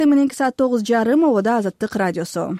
Мененки саат 9:30 обода Азаттык радиосу.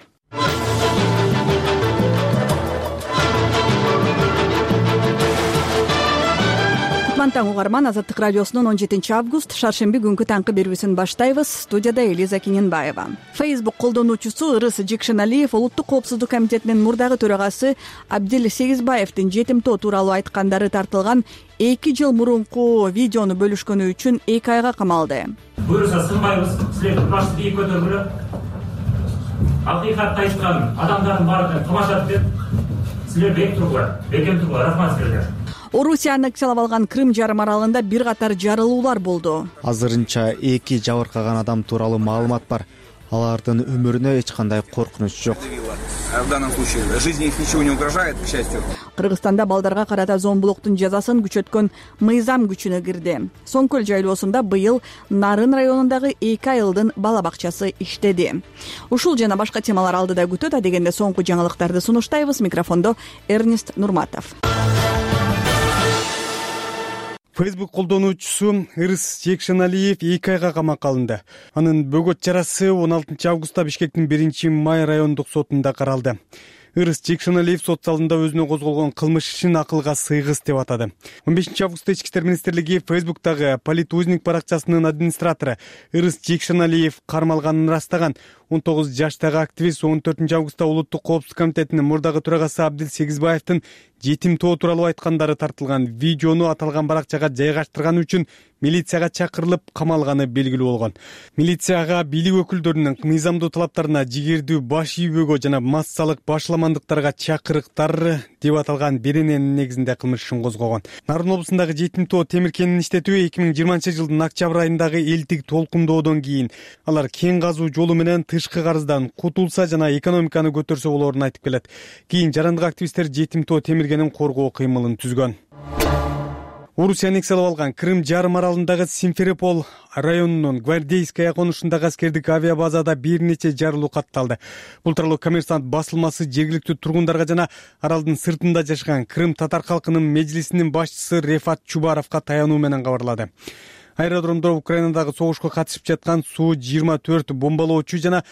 Таң угарман, Азаттык радиосунун 17-август шаршемби күнкү таңкы берүүсүн баштайбыз. Студияда Элиза Кененбаева. Facebook колдонуучусу Ырыс Жекшеналиев Улуттук коопсуздук комитетинин мурдагы төрагасы Абдил Сегизбаевдин жетимтоо тууралуу айткандары тартылган 2 жыл мурунку видеону бөлүшкөнү үчүн 2 айга камалды. Буюрса сынбайбыз, силерди башты бийик көтөргүлө. Акыйкатты айткан адамдардын баарын тамашалап деп, силер бекем тургула, рахмат силерге. Орусия аннексиялап алган Крым жарым аралында бир катар жарылуулар болду. Азырынча 2 жабыркаган адам тууралуу маалымат бар. Алардын өмүрүнө эч кандай коркунуч жок. В данном случае жизни их ничего не угрожает, к счастью. Кыргызстанда балдарга карата зомбулуктун жазасын күчөткөн мыйзам күчүнө кирди. Соңкөл жайлоосунда быйыл Нарын районундагы 2 айылдын бала бакчасы иштеди. Ушул жана башка темалар алдыда күтөт. Адегенде соңку жаңылыктарды сунуштайбыз. Микрофондо Эрнест Нурматов. Facebook колдонуучусу Ырыс Жекшеналиев 2 айга камакка алынды. Анын бөгөт чарасы 16 августта Бишкектин 1-май райондук сотунда каралды. Ырыс Жекшеналиев сот залында өзүнө козголгон кылмыш ишин акылга сыйгыс деп атады. 15 августта Ички иштер министрлиги Facebook'тагы Политузник баракчасынын администратору Ырыс Жекшеналиев кармалганын ырастаган. 19 жаштагы активист 14 августта Улуттук коопсуздук комитетинин мурдагы төрагасы Абдил Сегизбаевдин жетимтоо тууралуу айткандары тартылган видеону аталган баракчага жайгаштырганы үчүн милицияга чакырылып камалганы белгилүү болгон. Милицияга бийлик өкүлдөрүнүн мыйзамдуу талаптарына жигердүү баш ийбөөгө жана массалык башламандыктарга чакырыктар деп аталган берененин негизинде кылмыш ишин козгогон. Нарын облусундагы жетимтоо темир кенин иштетүү 2020-жылдын октябрь айындагы элдик толкундоодон кийин алар кен казуу жолу менен тышкы карыздан кутулса жана экономиканы көтөрсө болоорун айтып келет. Кийин жарандык активисттер жетимтоо темир кенин коргоо кыймылын түзгөн. Орусия аннексиялап алган Крым жарым аралындагы Симферополь районунун Гвардейская конушундагы аскердик авиабазада бир нече жарылуу катталды. Бул тууралуу Коммерсант басылмасы жергиликтүү тургундарга жана аралдын сыртында жашаган Крым татар калкынын межлисинин башчысы Рефат Чубаровго таянуу менен кабарлады. Аэродромдо Украинадагы согушка катышып жаткан Су-24 бомбалоочу жана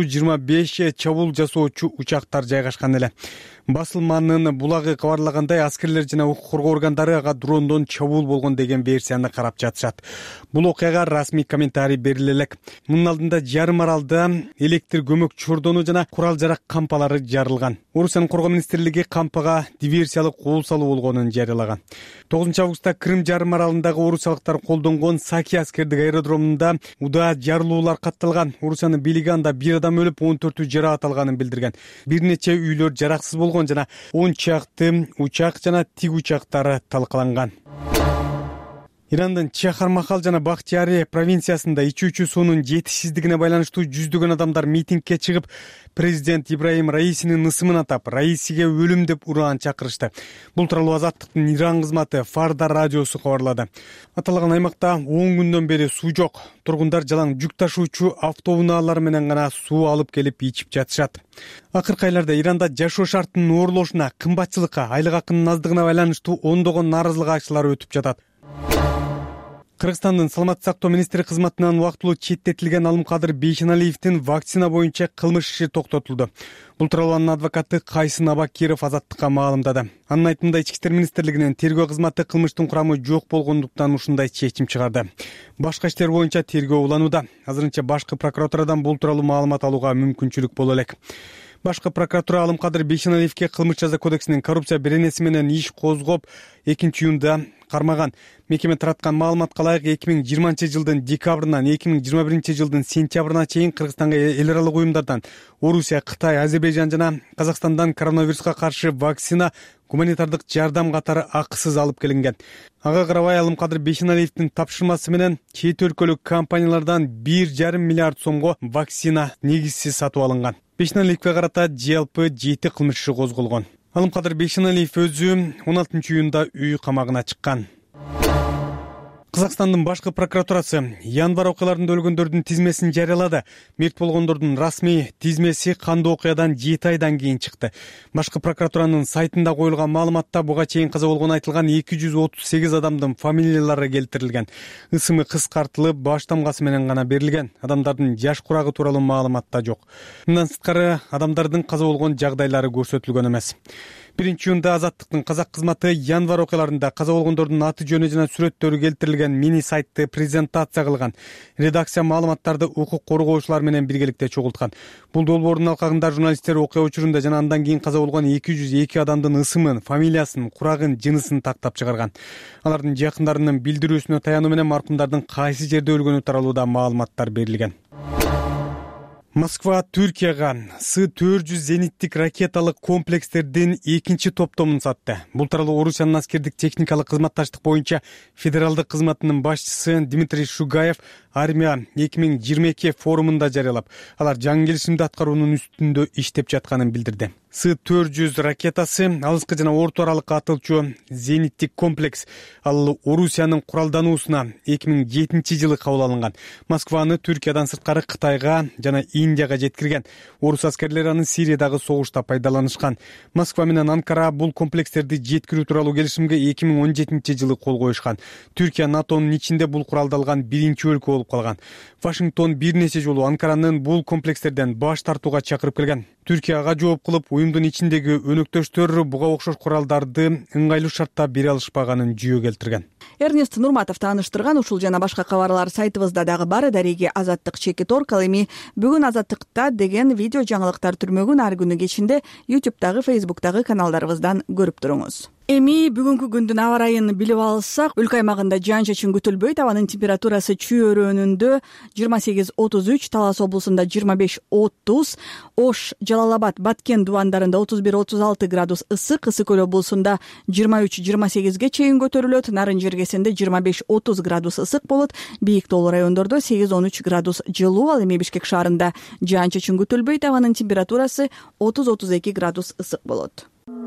Су-25 чабуул жасоочу учактар жайгашкан эле. Басылманын булагы кабарлагандай, аскерлер жана укук коргоо органдары ага дрондон чабуул болгон деген версияны карап жатышат. Бул окуяга расмий комментарий бериле элек. Мунун алдында жарым аралда электр көмөк чордону жана курал жарак кампалары жарылган. Орусиянын коргоо министрлиги кампага диверсиялык кол салуу болгонун жарыялаган. 9 августта Крым жарым аралындагы орусиялыктар колдонгон Саки аскердик аэродромунда удаа жарылуулар катталган. Орусиянын бийлиги анда 1 адам өлүп, 14 жаракат алганын билдирген. Бир нече үйлөр жараксыз болгон жана 10 чакты учак жана тиг учактары талкаланган. Ирандын Чахармахал жана Бахтияри провинциясында ичүүчү суунун жетишсиздигине байланыштуу жүздөгөн адамдар митингге чыгып, президент Ибрахим Раисинин ысымын атап, Раисиге өлүм деп ураан чакырышты. Бул тууралуу Азаттыктын Иран кызматы Фарда радиосу кабарлады. Аталган аймакта 10 күндөн бери суу жок. Тургундар жалаң жүк ташуучу автоунаалар менен гана суу алып келип ичип жатышат. Акыркы айларда Иранда жашоо шартынын оорлошуна, кымбатчылыкка, айлык акынын аздыгына байланыштуу ондогон нааразылык акциялары өтүп жатат. Кыргызстандын саламаттык сактоо министри кызматынан убактылуу четтетилген Алымкадыр Бейшеналиевдин вакцина боюнча кылмыш иши токтотулду. Бул тууралуу анын адвокаты Кайсын Абакиров Азаттыкка маалымдады. Анын айтымында Ички иштер министрлигинин тергөө кызматы кылмыштын курамы жок болгондуктан ушундай чечим чыгарды. Башка иштер боюнча тергөө уланууда. Азырынча башкы прокуратурадан бул тууралуу маалымат алууга мүмкүнчүлүк боло элек. Башкы прокуратура Алымкадыр Бейшеналиевге кылмыш жаза кодексинин коррупция беренеси менен иш козгоп 2-июнда кармаган. Мекеме тараткан маалыматка ылайык 2020-жылдын декабрынан 2021-жылдын сентябрына чейин Кыргызстанга эл аралык уюмдардан Орусия, Кытай, Азербайжан жана Казакстандан коронавируска каршы вакцина, гуманитардык жардам катары акысыз алып келинген. Ага карабай Алымкадыр Бейшеналиевдин тапшырмасы менен чет өлкөлүк компаниялардан 1,5 миллиард сомго вакцина негизсиз сатып алынган. Бейшеналиевге карата жалпы 7 кылмыш иши козголгон. Алымкадыр Бейшеналиев өзү 16 июнда үй камагына чыккан. Кыргызстандын башкы прокуратурасы январь окуяларында өлгөндөрдүн тизмесин жарыялады. Мерт болгондордун расмий тизмеси кандуу окуядан 7 айдан кийин чыкты. Башкы прокуратуранын сайтында коюлган маалыматта буга чейин каза болгону айтылган 238 адамдын фамилиялары келтирилген. Ысымы кыскартылып, баш тамгасы менен гана берилген. Адамдардын жаш курагы тууралуу маалыматта жок. Мындан сырткары адамдардын каза болгон жагдайлары көрсөтүлгөн эмес. 1-июнда Азаттыктын казак кызматы январь окуяларында каза болгондордун аты жөнү жана сүрөттөрү келтирилген мини сайтты презентация кылган. Редакция маалыматтарды укук коргоочулар менен биргеликте чогулткан. Бул долбоордун алкагында журналисттер окуя учурунда жана андан кийин каза болгон 202 адамдын ысымын, фамилиясын, курагын, жынысын тактап чыгарган. Алардын жакындарынын билдирүүсүнө таянуу менен маркумдардын кайсы жерде өлгөнү тууралуу да маалыматтар берилген. Москва Түркияга С-400 зениттик ракеталык комплекстердин экинчи топтомун сатты. Бул тууралуу Орусиянын аскердик техникалык кызматташтык боюнча федералдык кызматынын башчысы Дмитрий Шугаев армия 2022 форумунда жарыялап, алар жаңы келишимди аткаруунун үстүндө иштеп жатканын билдирди. С-400 ракетасы алыскы жана орто аралыкка атылчу зениттик комплекс. Ал Орусиянын куралдануусуна 2007-жылы кабыл алынган. Москваны Түркиядан сырткары Кытайга жана Индияга жеткирген. Орус аскерлери аны Сириядагы согушта пайдаланышкан. Москва менен Анкара бул комплекстерди жеткирүү тууралуу келишимге 2017-жылы кол коюшкан. Түркия НАТОнун ичинде бул куралдалган биринчи өлкө болуп калган. Вашингтон бир нече жолу Анкаранын бул комплекстерден баш тартууга чакырып келген. Түркияга жооп кылып, уюмдун ичиндеги өнөктөштөр буга окшош куралдарды ыңгайлуу шартта бере алышпаганын жүйө келтирген. Эрнест Нурматов тааныштырган ушул жана башка кабарлар сайтыбызда дагы бар. Дареги Азаттык чекит орг. Ал эми бүгүн Азаттыкта деген видео жаңылыктар түрмөгүн ар күнү кечинде YouTube'дагы, Facebook'дагы каналдарыбыздан көрүп туруңуз. Эми бүгүнкү күндүн аба ырайын билип алсак, өлкө аймагында жаан-чачын күтүлбөйт. Абанын температурасы Чүй өрөөнүндө 28-33, Талас облусунда 25-30, Ош, Жалал-Абад, Баткен дубандарында 31-36 градус ысык, Ысык-Көл облусунда 23-28ге чейин көтөрүлөт, Нарын жергесинде 25-30 градус ысык болот, Бийик тоолуу райондордо 8-13 градус жылуу. Ал эми Бишкек шаарында жаан-чачын күтүлбөйт. Абанын температурасы 30-32 градус ысык болот.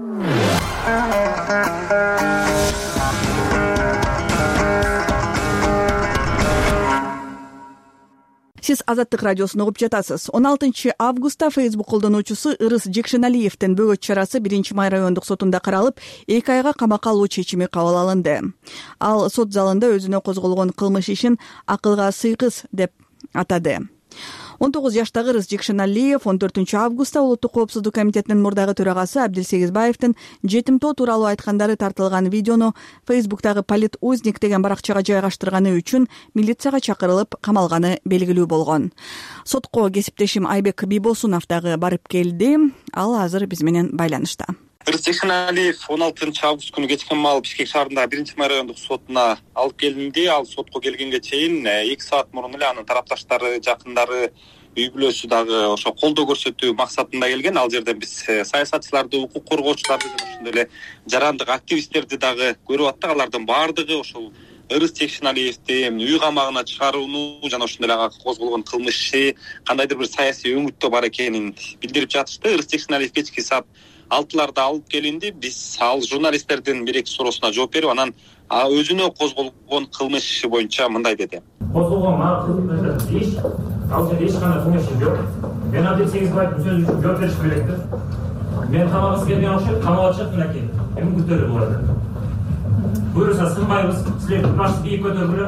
Сиз Азаттык радиосун угуп жатасыз. 16 августта Facebook колдонуучусу Ырыс Жекшеналиевдин бөгөт чарасы 1-май райондук сотунда каралып, 2 айга камакка алуу чечими кабыл алынды. Ал сот залында өзүнө козголгон кылмыш ишин акылга сыйгыз деп атады. 19 жаштагы Ырыс Жекшеналиев 14 августта Улуттук коопсуздук комитетинин мурдагы төрагасы Абдилсегизбаевдин жетимтоо тууралуу айткандары тартылган видеону Facebook'тагы Политузник деген баракчага жайгаштырганы үчүн милицияга чакырылып камалганы белгилүү болгон. Сотко кесиптешим Айбек Бийбосунов дагы барып келди. Ал азыр биз менен байланышта. Ырыс Жекшеналиев 16 август күнү кечкен маал Бишкек шаарындагы 1-май райондук сотуна алып келинди. Ал сотко келгенге чейин 2 саат мурун эле анын тарапташтары, жакындары, үй бүлөсү дагы ошо колдоо көрсөтүү максатында келген. Ал жерден биз саясатчыларды, укук коргоочуларды жана ошондой эле жарандык активисттерди дагы көрүп аттык. Алардын баардыгы ошол Ырыс Жекшеналиевди үй камагына чыгарууну жана ошондой эле ага козголгон кылмышы кандайдыр бир саясий өңүттө бар экенин билдирип жатышты. Ырыс Жекшеналиев кечки саат 6-ларда алып келинди. Биз ал журналисттердин бир-эки суроосуна жооп берип, анан өзүнө козголгон кылмыш иши боюнча мындай деди. Козголгон иш, ал жерде эч кандай кылмыш жок. Мен Абдилсегизбаевдин сөзү үчүн жооп беришим керек да. Мен камагысы келген окшойт, камалга чыгып мынакей. Эми күтөлүп булат. Буюрса сынбайбыз, силер баш бийик көтөргүлө.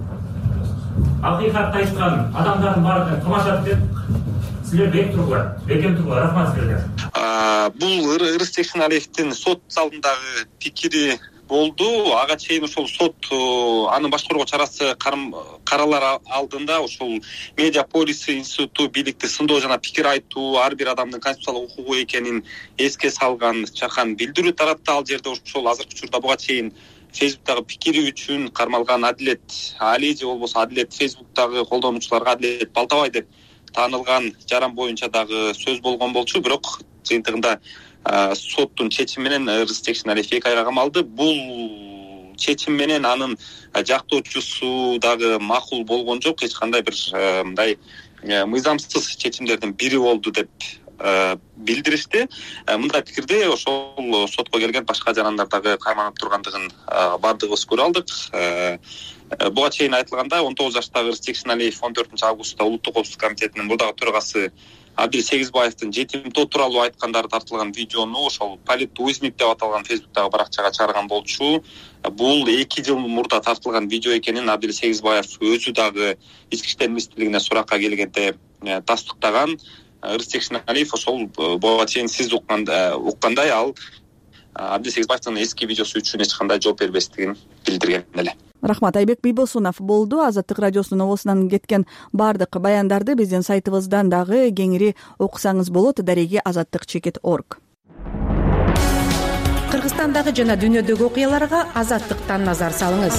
Акыйкатты айткан адамдардын баарын тамашалап деп силер бек тургула, бекем тургула, рахмат силерге. Бул Ырыс Жекшеналиевдин сот залындагы пикири болду. Ага чейин ошол сот анын баш коргоо чарасы каралар алдында ошол Медиа Полис институту бийликти сындоо жана пикир айтуу ар бир адамдын конституциялык укугу экенин эске салган чакан билдирүү таратты. Ал жерде ошол азыркы учурда буга чейин Facebook'тагы пикири үчүн кармалган Адилет Али же болбосо Адилет Facebook'тагы колдонуучуларга Адилет Балтабай деп таанылган жаран боюнча дагы сөз болгон болчу. Бирок жыйынтыгында соттун чечими менен Ырыс Жекшеналиев 2 айга камалды. Бул чечим менен анын жактоочусу дагы макул болгон жок. Эч кандай бир мындай мыйзамсыз чечимдердин бири болду деп билдиришти. Мындай пикирди ошол сотко келген башка жарандар дагы кайманып тургандыгын баардыгыбыз көрө алдык. Буга чейин айтылгандай 19 жаштагы Ырыс Жекшеналиев 14 августта Улуттук коопсуздук комитетинин мурдагы төрагасы Абдил Сегизбаевдин жетимтоо тууралуу айткандары тартылган видеону ошол Полит Узник деп аталган Фейсбуктагы баракчага чыгарган болчу. Бул 2 жыл мурда тартылган видео экенин Абдил Сегизбаев өзү дагы Ички иштер министрлигине суракка келгенде тастыктаган. Ырыс Жекшеналиев ошол буга чейин сиз уккандай ал Абдил Сегизбаевдин эски видеосу үчүн эч кандай жооп бербестигин билдирген эле. Рахмат. Айбек Бийбосунов болду. Азаттык радиосунун обосунан кеткен баардык баяндарды биздин сайтыбыздан дагы кеңири окусаңыз болот. Дареги azattik.org. Кыргызстандагы жана дүйнөдөгү окуяларга Азаттыктан назар салыңыз.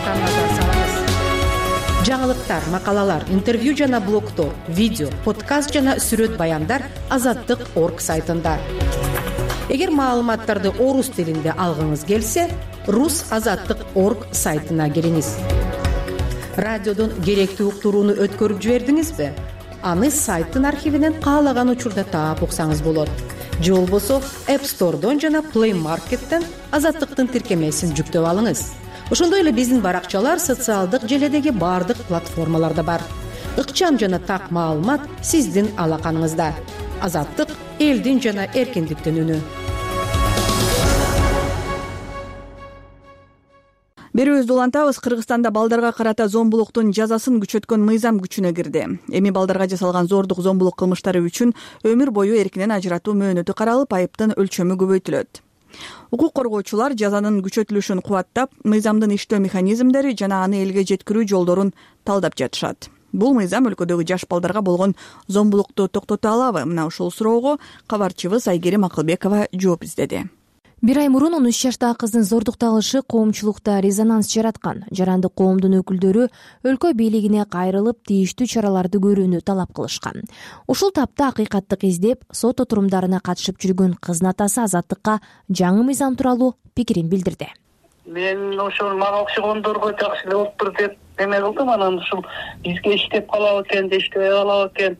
Жаңылыктар, макалалар, интервью жана блогтор, видео, подкаст жана сүрөт баяндар azattik.org сайтында. Эгер маалыматтарды орус тилинде алгыңыз келсе, rusazattik.org сайтына кириңиз. Радиодон керектүү уктурууну өткөрүп жибердиңизби? Аны сайттын архивинен каалаган учурда таап уксаңыз болот. Же болбосо App Store'дон жана Play Market'тен Азаттыктын тиркемесин жүктөп алыңыз. Ошондой эле биздин баракчалар социалдык желедеги баардык платформаларда бар. Ыкчам жана так маалымат сиздин алаканыңызда. Азаттык — элдин жана эркиндиктин үнү. Берүүбүздү улантабыз. Кыргызстанда балдарга карата зомбулуктун жазасын күчөткөн мыйзам күчүнө кирди. Эми балдарга жасалган зордук зомбулук кылмыштары үчүн өмүр бою эркинен ажыратуу мөөнөтү каралып, айыптын өлчөмү көбөйтүлөт. Укук коргоочулар жазанын күчөтүлүшүн кубаттап, мыйзамдын иштөө механизмдери жана аны элге жеткирүү жолдорун талдап жатышат. Бул мыйзам өлкөдөгү жаш балдарга болгон зомбулукту токтото алабы? Мына ушул суроого кабарчыбыз Айгерим Акылбекова жооп издеди. Бир ай мурун 13 жаштагы кыздын зордукталышы коомчулукта резонанс жараткан. Жарандык коомдун өкүлдөрү өлкө бийлигине кайрылып, тийиштүү чараларды көрүүнү талап кылышкан. Ушул тапта акыйкаттык издеп, сот отурумдарына катышып жүргөн кыздын атасы Азаттыкка жаңы мыйзам тууралуу пикирин билдирди. Мен ошол мага окшогондорго жакшы эле болуптур деп эме кылдым. Анан ушул бизге иштеп калабы экен, иштебей калабы экен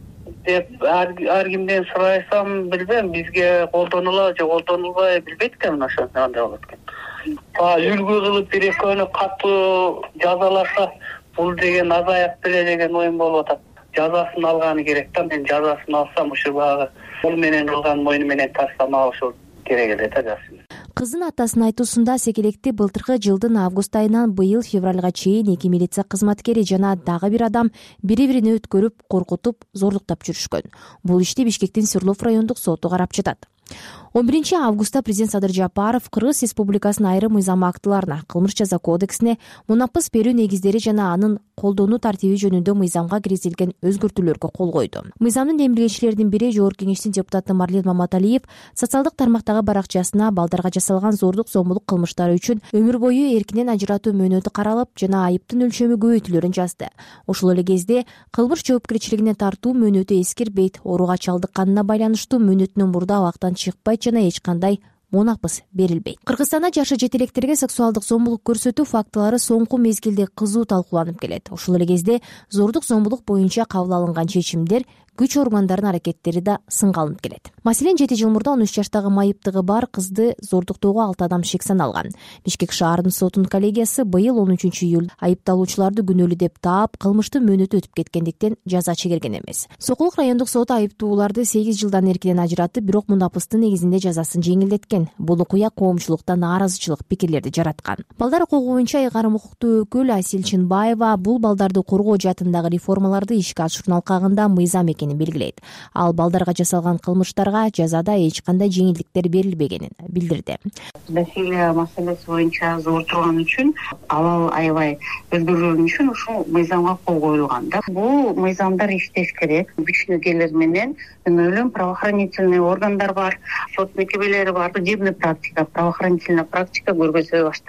деп ар кимден сурайсам билбейм, бизге колдонула же колдонулбай билбейт экенмин, ошондой болот экен. Үлгү кылып бир экөөнү катуу жазаласа бул деген азаяк беле деген оюм болуп атат. Жазасын алганы керек да, мен жазасын алсам ушу багы бул менен кылган мойну менен тарсам ошол керек эле да жазсын. Кыздын атасынын айтуусунда Секелекти былтыркы жылдын август айынан быйыл февралга чейин 2 милиция кызматкери жана дагы бир адам бири-бирине өткөрүп, коркутуп, зорлуктап жүрүшкөн. Бул ишти Бишкектин Свердлов райондук соту карап жатат. 11 августта президент Садыр Жапаров Кыргыз Республикасынын айрым мыйзам актыларына, Кылмыш жаза кодексине мунапыс берүү негиздери жана анын колдонуу тартиби жөнүндө мыйзамга киргизилген өзгөртүүлөргө кол койду. Мыйзамдын демилгенчилеринин бири Жогорку Кеңештин депутаты Марлен Маматалиев социалдык тармактагы баракчасына балдарга жасалган зордук зомбулук кылмыштары үчүн өмүр бою эркинен ажыратуу мөөнөтү каралып жана айыптын өлчөмү көбөйтүлөрүн жазды. Ошол эле кезде кылмыш жоопкерчилигине тартуу мөөнөтү эскирбейт, ооруга чалдыкканына байланыштуу мөөнөтүнөн мурда абактан чыкпайт жана эч кандай мунапыс берилбейт. Кыргызстанда жашы жетелектерге сексуалдык зомбулук көрсөтүү фактылары соңку мезгилде кызуу талкууланып келет. Ошол эле кезде зордук зомбулук боюнча кабыл алынган чечимдер күч органдарынын аракеттери да сынга алынып келет. Маселен, 7 жыл мурда 13 жаштагы майыптыгы бар кызды зордуктоого 6 адам шек саналган. Бишкек шаарынын сотунун коллегиясы быйыл 13 июль айыпталуучуларды күнөөлүү деп таап, кылмыштын мөөнөтү өтүп кеткендиктен жаза чегерген эмес. Сокулук райондук соту айыптууларды 8 жылдан эркинен ажыратып, бирок мунапыстын негизинде жазасын жеңилдеткен. Бул окуя коомчулукта нааразычылык пикирлерди жараткан. Балдар укугу боюнча айгарым укуктуу өкүл Асил Чынбаева бул балдарды коргоо жаатындагы реформаларды ишке ашыруунун алкагында мыйзам экенин белгилейт. Ал балдарга жасалган кылмыштарга жазада эч кандай жеңилдиктер берилбегенин билдирди. Насилие маселеси боюнча зор турган үчүн, абал аябай өзгөргөн үчүн ушул мыйзамга кол коюлган да. Бул мыйзамдар иштеш керек. Күчтүүлөр менен өнөөлүү правоохранительный органдар бар, сот мекемелери бар, судебный практика, правоохранительная практика көргөзүлө баштайт.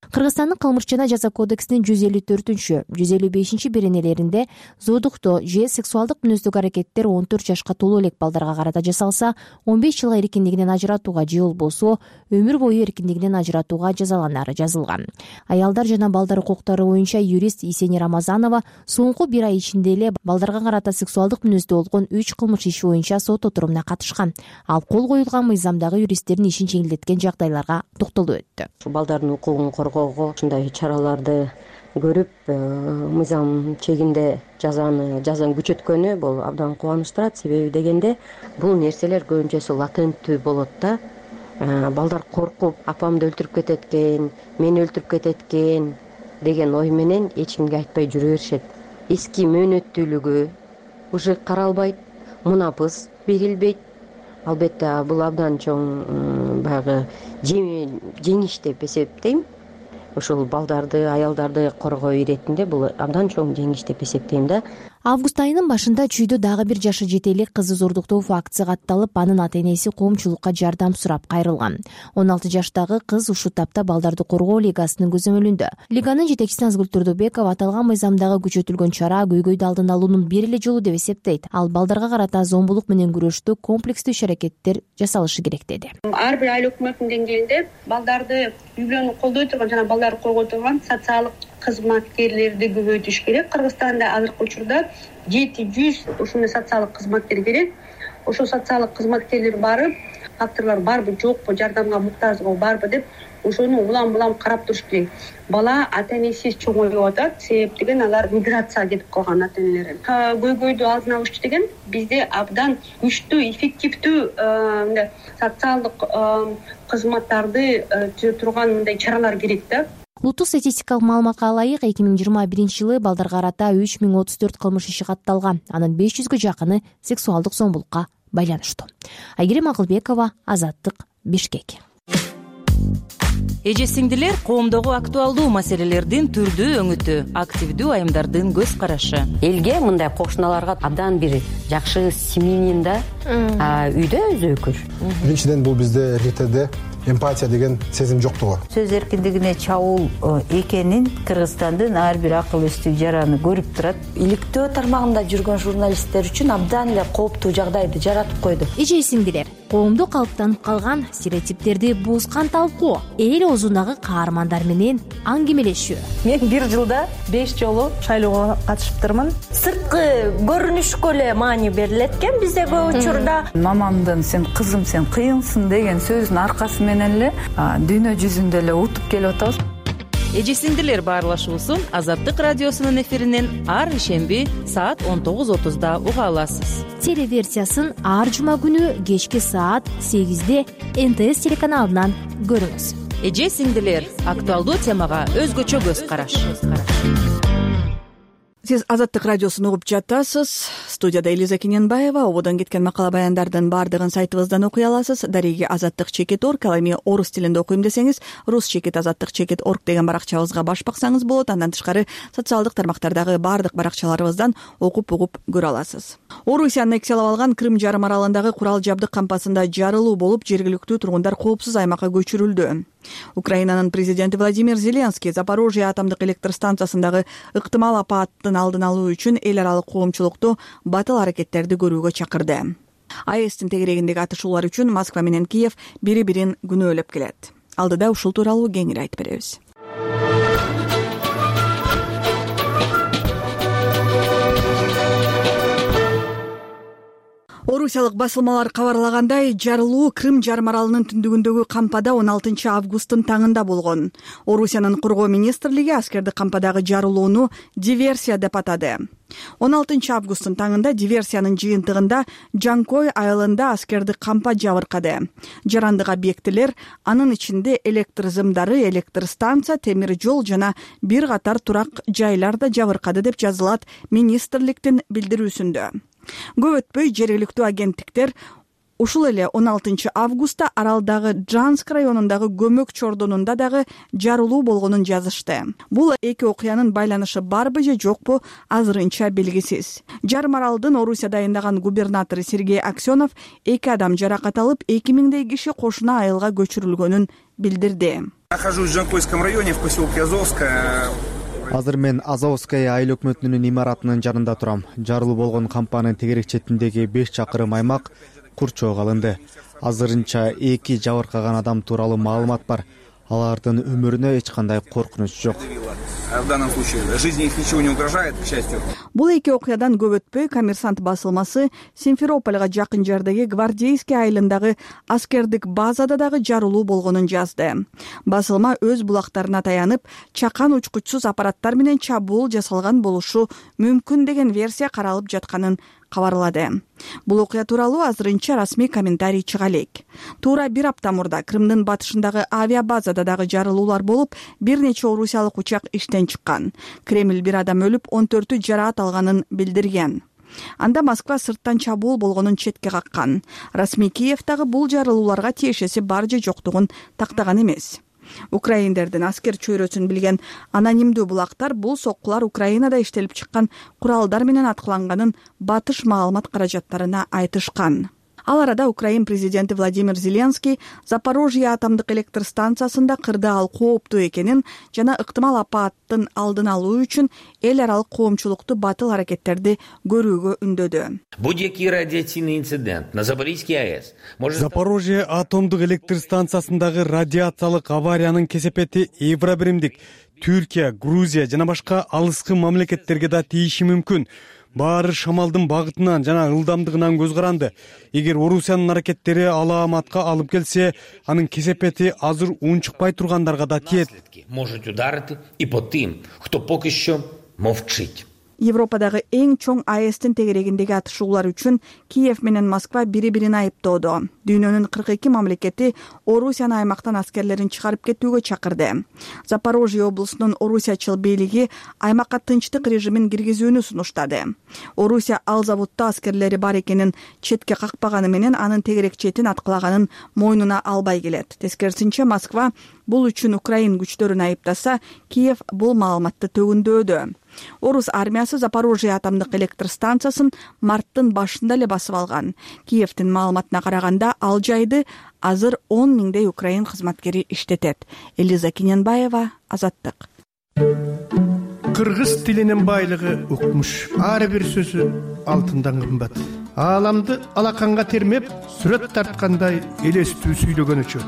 Кыргызстандын кылмыш жана жаза кодексинин 154, 155 беренелеринде зоодуктоо же сексуалдык мүнөздөгү аракеттер 14 жашка толуу элек балдарга карата жасалса 15 жылга эркиндигинен ажыратууга же болбосо өмүр бою эркиндигинен ажыратууга жазаланары жазылган. Аялдар жана балдар укуктары боюнча юрист Есени Рамазанова соңку 1 ай ичинде эле балдарга карата сексуалдык мүнөздө болгон 3 кылмыш иши боюнча сот отурумуна катышкан. Ал кол коюлган мыйзамдагы юристтердин ишин жеңилдеткен жагдайларга токтолуп өттү. Балдардын укугун коргоого ушундай чараларды көрүп, мыйзам чегинде жазаны күчөткөнү бул абдан кубанычтырат. Себеби дегенде бул нерселер көбүнчөсү латенттүү болот да. Балдар коркуп, апамды өлтүрүп кетет экен, мени өлтүрүп кетет экен деген ой менен эч кимге айтпай жүрө беришет. Эски мөөнөттүүлүгү уже каралбайт, мунапыс берилбейт. Албетте бул абдан чоң баягы жеңиш деп эсептейм. Ошол балдарды, аялдарды коргоо иретинде бул абдан чоң жеңиш деп эсептейм да. Август айынын башында Чүйдө дагы бир жашы жете элек кызды зордуктоо фактысы катталып, анын ата-энеси коомчулукка жардам сурап кайрылган. 16 жаштагы кыз ушул тапта балдарды коргоо лигасынын көзөмөлүндө. Лиганын жетекчиси Назгүл Турдубекова аталган мыйзамдагы күчөтүлгөн чара көйгөйдү алдын алуунун бир эле жолу деп эсептейт. Ал балдарга карата зомбулук менен күрөштө комплекстүү иш-аракеттер жасалышы керек деди. Ар бир айыл өкмөтүнүн деңгээлинде балдарды үйлөнүүнү колдой турган жана балдарды коргой турган социалдык кызматкерлерди көбөйтүш керек. Кыргызстанда азыркы учурда 700 ушундай социалдык кызматкер керек. Ошол социалдык кызматкерлер барып, факторлор барбы, жокпу, жардамга муктажбы, барбы деп ошону улам карап туруш керек. Бала ата-энесиз чоңоюп атат, себеп деген алар миграцияга кетип калган ата-энелер. Көйгөйдү алдын алыш деген бизде абдан күчтүү, эффективдүү мындай социалдык кызматтарды түзө турган мындай чаралар керек да. Улуттук статистикалык маалыматка ылайык 2021-жылы балдарга карата 3034 кылмыш иши катталган. Анын 500гө жакыны сексуалдык зомбулукка байланыштуу. Айгерим Акылбекова, Азаттык, Бишкек. Эже сиңдилер коомдогу актуалдуу маселелердин түрдүү өңүтү, активдүү айымдардын көз карашы. Элге мындай кошуналарга абдан бир жакшы семьянин да үйдө өзөкүр. Биринчиден бул бизде РТде эмпатия деген сезим жоктугу. Сөз эркиндигине чабуул экенин Кыргызстандын ар бир акыл эстүү жараны көрүп турат. Иликтөө тармагында жүргөн журналисттер үчүн абдан эле кооптуу жагдайды жаратып койду. Эже сиңдилер, коомдо калыптанып калган стереотиптерди бузган талкуу, эл оозундагы каармандар менен аңгемелешүү. Мен бир жылда 5 жолу шайлоого катышыптырмын. Сырткы көрүнүшкө эле маани берилет экен бизде көп учурда. Мамамдын "Сен кызым, сен кыйынсың" деген сөзүнүн аркасы менен эле дүйнө жүзүндө эле утуп келип атабыз. Эже сиңдилер баарлашуусун Азаттык радиосунун эфиринен ар ишемби саат 19:30 уга аласыз. Телеверсиясын ар жума күнү кечки саат 8-де НТС телеканалынан көрүңүз. Эже сиңдилер актуалдуу темага өзгөчө көз караш. Сиз Азаттык радиосун угуп жатасыз. Студияда Элиза Кененбаева. Ободон кеткен макала баяндардын баардыгын сайтыбыздан окуй аласыз. Дареги azattik.org, ал эми орус тилинде окуйм десеңиз, rus.azattik.org деген баракчабызга баш баксаңыз болот. Андан тышкары социалдык тармактардагы баардык баракчаларыбыздан окуп көрө аласыз. Орусия аннексиялап алган Крым жарым аралындагы курал жабдык кампасында жарылуу болуп, жергиликтүү тургундар коопсуз аймакка көчүрүлдү. Украинанын президенти Владимир Зеленский Запорожье атомдук электр станциясындагы ыктымал апааттын алдын алуу үчүн эл аралык коомчулукту батыл аракеттерди көрүүгө чакырды. АЭСтин тегерегиндеги атышуулар үчүн Москва менен Киев бири-бирин күнөөлөп келет. Алдыда ушул тууралуу кеңири айтып беребиз. Орусиялык басылмалар кабарлагандай, жарылуу Крым жарым аралынын түндүгүндөгү кампада 16 августтун таңында болгон. Орусиянын коргоо министрлиги аскерди кампадагы жарылууну диверсия деп атады. 16 августтун таңында диверсиянын жыйынтыгында Жанкой айылында аскерди кампа жабыркады. Жарандык объектилер, анын ичинде электр зымдары, электр станция, темир жол жана бир катар турак жайлар да жабыркады деп жазылат министрликтин билдирүүсүндө. Көп өтпөй жергиликтүү агенттиктер Ушул эле 16 августта аралдагы Джанск районундагы көмөк чордонунда дагы жарылуу болгонун жазышты. Бул эки окуянын байланышы барбы же жокпу азырынча белгисиз. Жарым аралдын Орусия дайындаган губернатору Сергей Аксенов 2 адам жаракат алып, 2000дей киши кошуна айылга көчүрүлгөнүн билдирди. Нахожусь в Жанкойском районе, в поселке Азовское. Азыр мен Азовская айыл өкмөтүнүн имаратынын жанында турам. Жарылуу болгон кампанын тегерек четиндеги 5 чакырым аймак курчоого алынды. Азырынча 2 жабыркаган адам тууралуу маалымат бар. Алардын өмүрүнө эч кандай коркунуч жок. В данном случае жизни их ничего не угрожает, к счастью. Бул эки окуядан көп өтпөй Коммерсант басылмасы Симферопольга жакын жардагы Гвардейский айылындагы аскердик базада дагы жарылуу болгонун жазды. Басылма өз булактарына таянып, чакан учкучсуз аппараттар менен чабуул жасалган болушу мүмкүн деген версия каралып жатканын кабарлады. Бул окуя тууралуу азырынча расмий комментарий чыга элек. Туура 1 апта мурда Крымдын батышындагы авиабазада дагы жарылуулар болуп, бир нече орусиялык учак иштен чыккан. Кремль 1 адам өлүп, 14 жараат алганын билдирген. Анда Москва сырттан чабуул болгонун четке каккан. Расмий Киев дагы бул жарылууларга тиешеси бар же жоктугун тактаган эмес. Украиндердин аскер чөйрөсүн билген анонимдүү булактар бул соккулар Украинада иштелип чыккан куралдар менен аткыланганын батыш маалымат каражаттарына айтышкан. Ал арада Украин президенти Владимир Зеленский Запорожье атомдук электр станциясында кырды ал кооптуу экенин жана ыктымал апаттын алдын алуу үчүн эл аралык коомчулукту батыл аракеттерди көрүүгө үндөдү. Будь-який радиацийный инцидент на Запорожье АЭС может... Запорожье атомдук электр станциясындагы радиациялык авариянын кесепети Евробиримдик, Түркия, Грузия жана башка алыскы мамлекеттерге да тийиши мүмкүн. Баары шамалдын багытынан жана ылдамдыгынан көз каранды. Эгер Орусиянын аракеттери алааматка алып келсе, анын кесепети азыр унчукпай тургандарга да тиет. Может ударить и по тем, кто пока еще мовчит. Европадагы эң чоң АЭСтин тегерегиндеги атышуулар үчүн Киев менен Москва бири-бирин айыптоодо. Дүйнөнүн 42 мамлекети Орусияны аймактан аскерлерин чыгарып кетүүгө чакырды. Запорожье облусунун орусиячыл бийлиги аймакка тынчтык режимин киргизүүнү сунуштады. Орусия ал заводдо аскерлери бар экенин четке какпаганы менен анын тегерек четин аткылаганын мойнуна албай келет. Тескерисинче Москва бул үчүн Украин күчтөрүн айыптаса, Киев бул маалыматты төгүндөөдү. Орус армиясы Запорожье атомдук электр станциясын марттын башында эле басып алган. Киевдин маалыматына караганда, ал жайды азыр 10 миңдей Украин кызматкери иштетет. Элиза Киненбаева, Азаттык. Кыргыз тилинин байлыгы укмуш. Ар бир сөзү алтындан кымбат. Ааламды алаканга термеп, сүрөт тарткандай элестүү сүйлөгөн үчүн.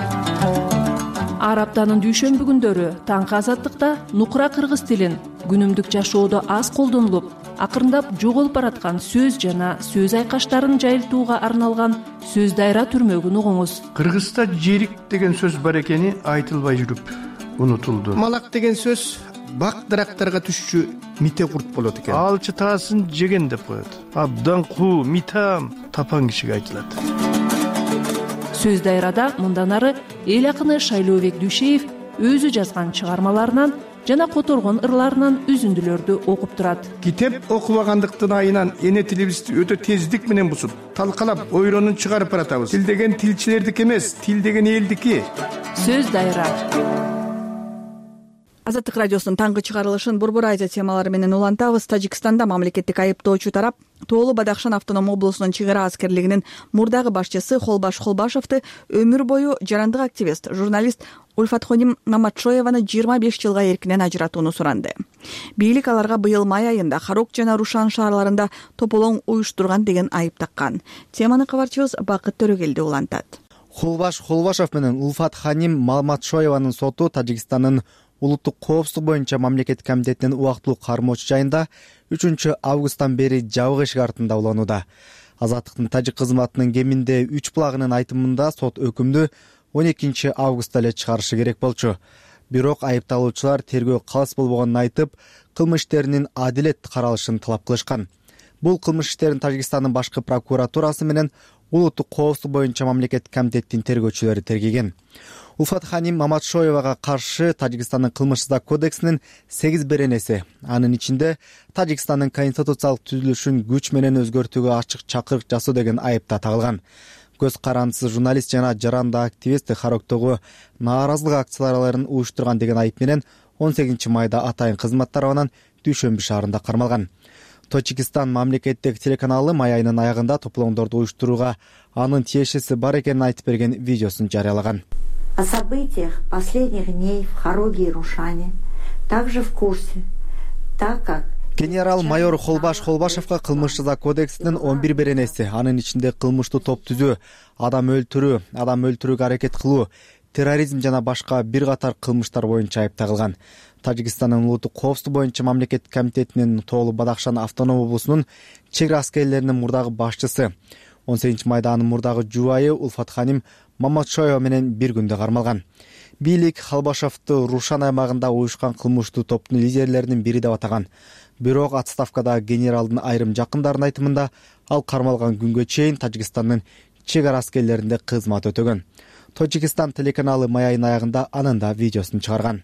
Ар аптанын дүйшөмбү күндөрү таңкы Азаттыкта нукура кыргыз тилин күнүмдүк жашоодо аз колдонулуп, акырындап жоголуп бараткан сөз жана сөз айкаштарын жайылтууга арналган сөз дайра түрмөгүн угуңуз. Кыргызда жерик деген сөз бар экени айтылбай жүрүп унутулду. Малак деген сөз бак дарактарга түшчү мите курт болот экен. Алчы таасын жеген деп коет. Абдан куу, митам тапан кишиге айтылат. Сөз дайрада мындан ары эл акыны Шайлообек Дүйшеев өзү жазган чыгармаларынан жана которгон ырларынан үзүндүлөрдү окуп турат. Китеп окубагандыктын айынан эне тилибизди өтө тездик менен бусуп, талкалап, ойронун чыгарып баратабыз. Тил деген тилчилердики эмес, тил деген элдики. Сөз дайра. Азаттык радиосунун таңкы чыгарылышын Борбор Азия темалары менен улантабыз. Тажикстанда мамлекеттик айыптоочу тарап Тоолу Бадахшан автоном облусунун чек ара аскерлигинин мурдагы башчысы Холбаш Холбашевди өмүр бою жарандык активист, журналист Ульфатхоним Маматшоеваны 25 жылга эркинен ажыратууну суранды. Бийлик аларга быйыл май айында Харок жана Рушан шаарларында тополоң уюштурган деген айып таккан. Теманы кабарчыбыз Бакыт Төрөгелди улантат. Холбаш Холбашев менен Ульфатхоним Маматшоеванын соту Тажикстандын улуттук коопсуздук боюнча мамлекеттик комитетинин убактылуу кармоочу жайында 3 августтан бери жабык эшик артында уланууда. Азаттыктын тажик кызматынын кеминде 3 булагынын айтымында сот өкүмдү 12 августта эле чыгарышы керек болчу. Бирок айыпталуучулар тергөө калыс болбогонун айтып, кылмыш иштеринин адилет каралышын талап кылышкан. Бул кылмыш иштерин Тажикстандын башкы прокуратурасы менен улуттук коопсуздук боюнча мамлекеттик комитеттин тергөөчүлөрү тергеген. Улфат Ханим Маматшоевага каршы Тажикстандын кылмыш кодексинин 8 беренеси, анын ичинде Тажикстандын конституциялык түзүлүшүн күч менен өзгөртүүгө ачык чакырык жасоо деген айыпта тагылган. Көз карандысыз журналист жана жаранды активист Хароктогу нааразылык акцияларын уюштурган деген айып менен 18 майда атайын кызматтар абынан Дүйшөмбү шаарында кармалган. Таджикистан мамлекеттик телеканалы май айынын аягында топлооңдорду уюштурууга анын тиешеси бар экенин айтып берген видеосун жарыялаган. О событиях последних дней в Хароге и Рушане также в курсе, так как Генерал-майор Холбаш Холбашевга кылмыш жаза кодексинин 11 беренеси, анын ичинде кылмыштуу топ түзүү, адам өлтүрүүгө аракет кылуу, терроризм жана башка бир катар кылмыштар боюнча айып тагылган. Тажикстандын улуттук коопсуздук боюнча мамлекеттик комитетинин Тоолу Бадахшан автоном облусунун чек ара аскерлеринин мурдагы башчысы 18 майда анын мурдагы жубайы Улфат Ханим Маматшоева менен бир күндө кармалган. Бийлик Халбашевду Рушан аймагында уюшкан кылмыштуу топтун лидерлеринин бири деп атаган. Бирок отставкада генералдын айрым жакындарынын айтымында ал кармалган күнгө чейин Тажикстандын чек ара аскерлеринде кызмат өтөгөн. Таджикистан телеканалы май айынын аягында анын да видеосун чыгарган.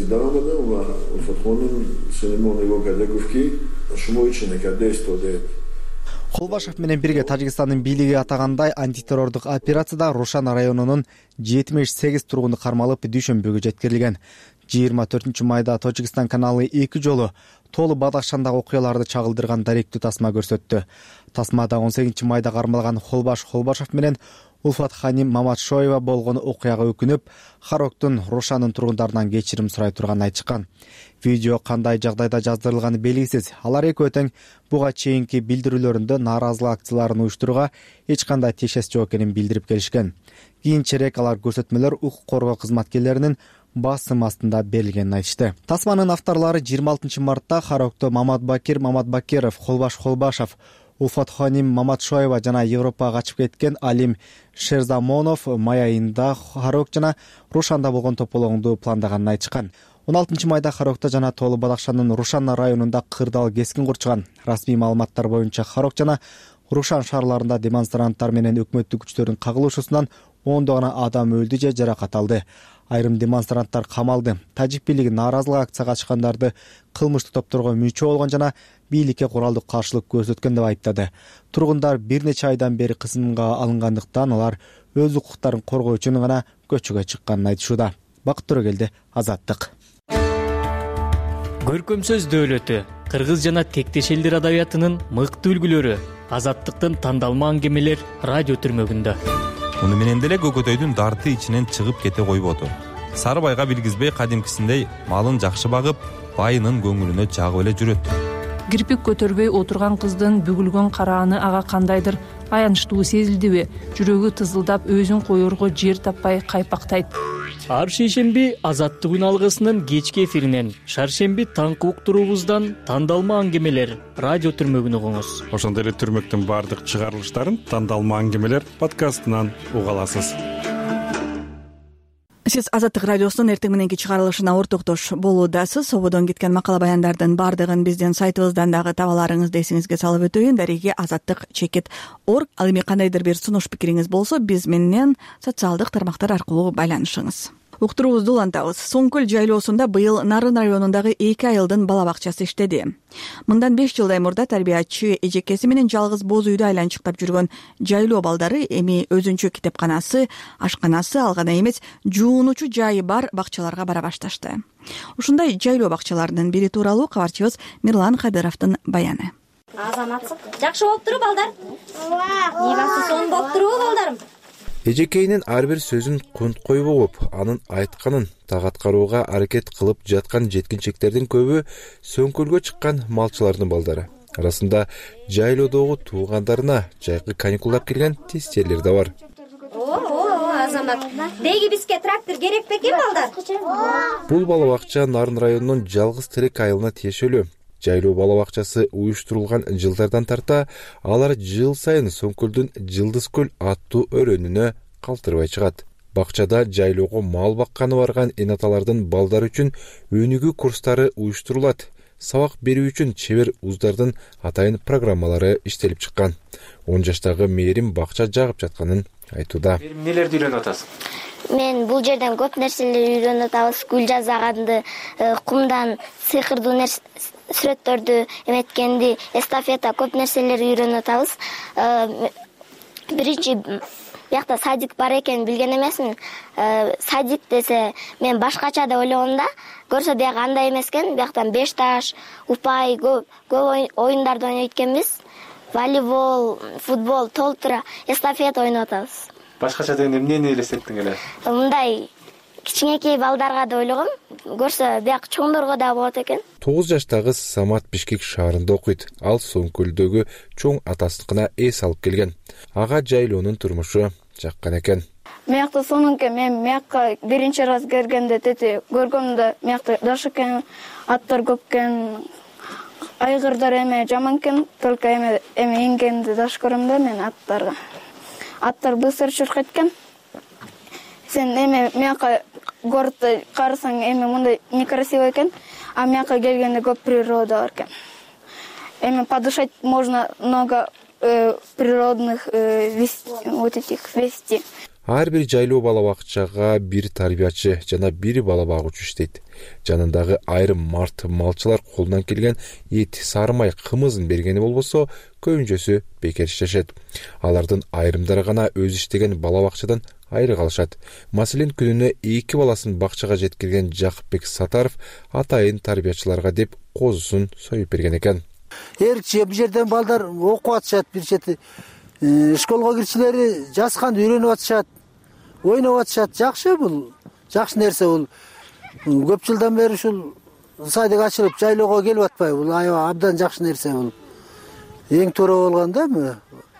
Холбашев менен бирге Тажикстандын бийлиги атагандай антитеррордук операцияда Рушан районунун 78 тургуну кармалып Дүйшөмбүгө жеткирилген. 24 майда Таджикстан каналы 2 жолу Тоолу Бадахшандагы окуяларды чагылдырган даректүү тасма көрсөттү. Тасмада 18 майда кармалган Холбашев менен Улфат Ханим Маматшоева болгон окуяга өкүнүп, Хароктун Рушанын тургундарынан кечирим сурай турганын айтышкан. Видео кандай жагдайда жаздырылганы белгисиз. Алар экөө тең буга чейинки билдирүүлөрүндө нааразылык акцияларын уюштурууга эч кандай тиешеси жок экенин билдирип келишкен. Кийинчерээк алар көрсөтмөлөр укук коргоо кызматкерлеринин басым астында берилгенин айтышты. Тасманын авторлору 26 мартта Харокто Маматбакиров, Холбашев, Улфат Ханим Маматшоева жана Европага качып кеткен Алим Шерзамонов май айында Харок жана Рушанда болгон тополооңду пландаганын айтышкан. 16 майда Харокто жана Тоолу Бадахшандын Рушан районунда кырдаал кескин курчуган. Расмий маалыматтар боюнча Харок жана Рушан шаарларында демонстранттар менен өкмөттүк күчтөрдүн кагылышуусунан ондогона адам өлдү же жаракат алды. Айрым демонстранттар камалды. Тажик бийлиги нааразылык акцияга чыккандарды кылмыштуу топторго мүчө болгон жана бийликке куралдык каршылык көрсөткөн деп айыптады. Тургундар бир нече айдан бери кысымга алынгандыктан алар өз укуктарын коргоо үчүн гана көчөгө чыкканын айтышууда. Бакыт Төрөгелди, Азаттык. Көркөмсөз дөөлөтү, кыргыз жана тектеш элдер адабиятынын мыкты үлгүлөрү, Азаттыктын тандалма аңгемелер радио түрмөгүндө. Муну менен деле көкөтөйдүн дарты ичинен чыгып кете койбоду. Сары байга билгизбей кадимкисиндей малын жакшы багып, байынын көңүлүнө жагып эле жүрөт. Кирпик көтөрбөй отурган кыздын бүгүлгөн карааны ага кандайдыр аянычтуу сезилдиби? Жүрөгү тызылдап өзүн коерго жер таппай кайпактайт. Ар шейшемби Азаттык үн алгысынын кечки эфиринен, шаршемби таңкы уктуруубуздан тандалма аңгемелер радио түрмөгүн угуңуз. Ошондой эле түрмөктүн баардык чыгарылыштарын тандалма аңгемелер подкастынан уга аласыз. Сиз Азаттык радиосунун эртең мененки чыгарылышына ортоктош болуудасыз. Ободон кеткен макала баяндардын баардыгын биздин сайтыбыздан дагы таба аларыңызды эсиңизге салып өтөйүн. Дареги azattik.org. Ал эми кандайдыр бир сунуш пикириңиз болсо биз менен социалдык тармактар аркылуу байланышыңыз. Уктуруубузду улантабыз. Соңкөл жайлоосунда быйыл Нарын районундагы 2 айылдын бала бакчасы иштеди. Мындан 5 жылдай мурда тарбиячы эжекеси менен жалгыз боз үйдү айланчыктап жүргөн жайлоо балдары эми өзүнчө китепканасы, ашканасы, ал гана эмес, жуунуучу жайы бар бакчаларга бара башташты. Ушундай жайлоо бакчаларынын бири тууралуу кабарчыбыз Мирлан Кадыровдун баяны. Жакшы болуп туруп балдар? Ооба. Сон болуп туруп балдарым? Эжекейинин ар бир сөзүн кунт койбоп, анын айтканын так аткарууга аракет кылып жаткан жеткинчектердин көбү Сөңкөлгө чыккан малчылардын балдары. Арасында жайлоодогу туугандарына жайкы каникулдап келген тестерлер да бар. Азамат, деги бизге трактор керек бекен балдар? Бул бала бакча Нарын районунун жалгыз тирек айылына тиешелүү. Жайлоо бала бакчасы уюштурулган жылдардан тарта алар жыл сайын Сөңкөлдүн Жылдыз көл аттуу өрөөнүнө калтырбай чыгат. Бакчада жайлоого мал бакканы барган энаталардын балдары үчүн өнүгүү курстары уюштурулат. сабак берүү үчүн чебер уздардын атайын программалары иштелип чыккан. 10 жаштагы Мээрим бакча жагып жатканын айтууда. Нелерди үйрөнүп атасыз? Мен бул жерден көп нерселерди үйрөнүп атабыз. Гүл жасаганды, кумдан сыйкырдуу сүрөттөрдү эметкенди, эстафета көп нерселерди үйрөнүп атабыз. Биринчи биякта садик бар экенин билген эмесмин. Садик десе мен башкача деп ойлогом да, көрсө бияк андай эмес экен. Бияктан 5 таш, упай, көп оюндарды ойнойт экенбиз. Волейбол, футбол, толтура, эстафета ойноп атабыз. Башкача дегенде эмнени элестеттиң эле? Мындай кичинекей балдарга да ойлогом. Көрсө бияк чоңдорго да болот экен. 9 жаштагы Самат Бишкек шаарында окуйт. Ал Соңкөлдөгү чоң атасыныкына эс алып келген. Ага жайлоонун турмушу жаккан экен. Мыякта сонунке мен мыякка биринчи раз келгенде тети көргөмдө мыякта жаш экен, аттар көп экен, айгырдар эме жаман экен, только эме ингенди жаш көрөм да мен аттарга. Аттар быстро чуркайт экен. Сен эме мыякка городто карасаң эме мындай некрасиво экен, а мыякка келгенде көп природа бар экен. Эме подышать можно много природных вот этих вести. Ар бир жайлоо бала бакчага бир тарбиячы жана бир бала багуучу иштейт. Жанындагы айрым март малчылар колунан келген эт, сары май, кымызын бергени болбосо, көбүнчөсү бекер иштешет. Алардын айрымдары гана өз иштеген бала бакчадан айры калышат. Маселен, күнүнө 2 баласын бакчага жеткирген Жакыпбек Сатаров атайын тарбиячыларга деп козусун союп берген экен. Эркче бул жерден балдар окуп атышат, бир чети школго кирчилери жазганды үйрөнүп атышат, ойноп атышат. Жакшы, бул жакшы нерсе. Бул көп жылдан бери ушул садик ачылып жайлоого келип атпайбы? Бул аябай абдан жакшы нерсе. Бул эң туура болгон да.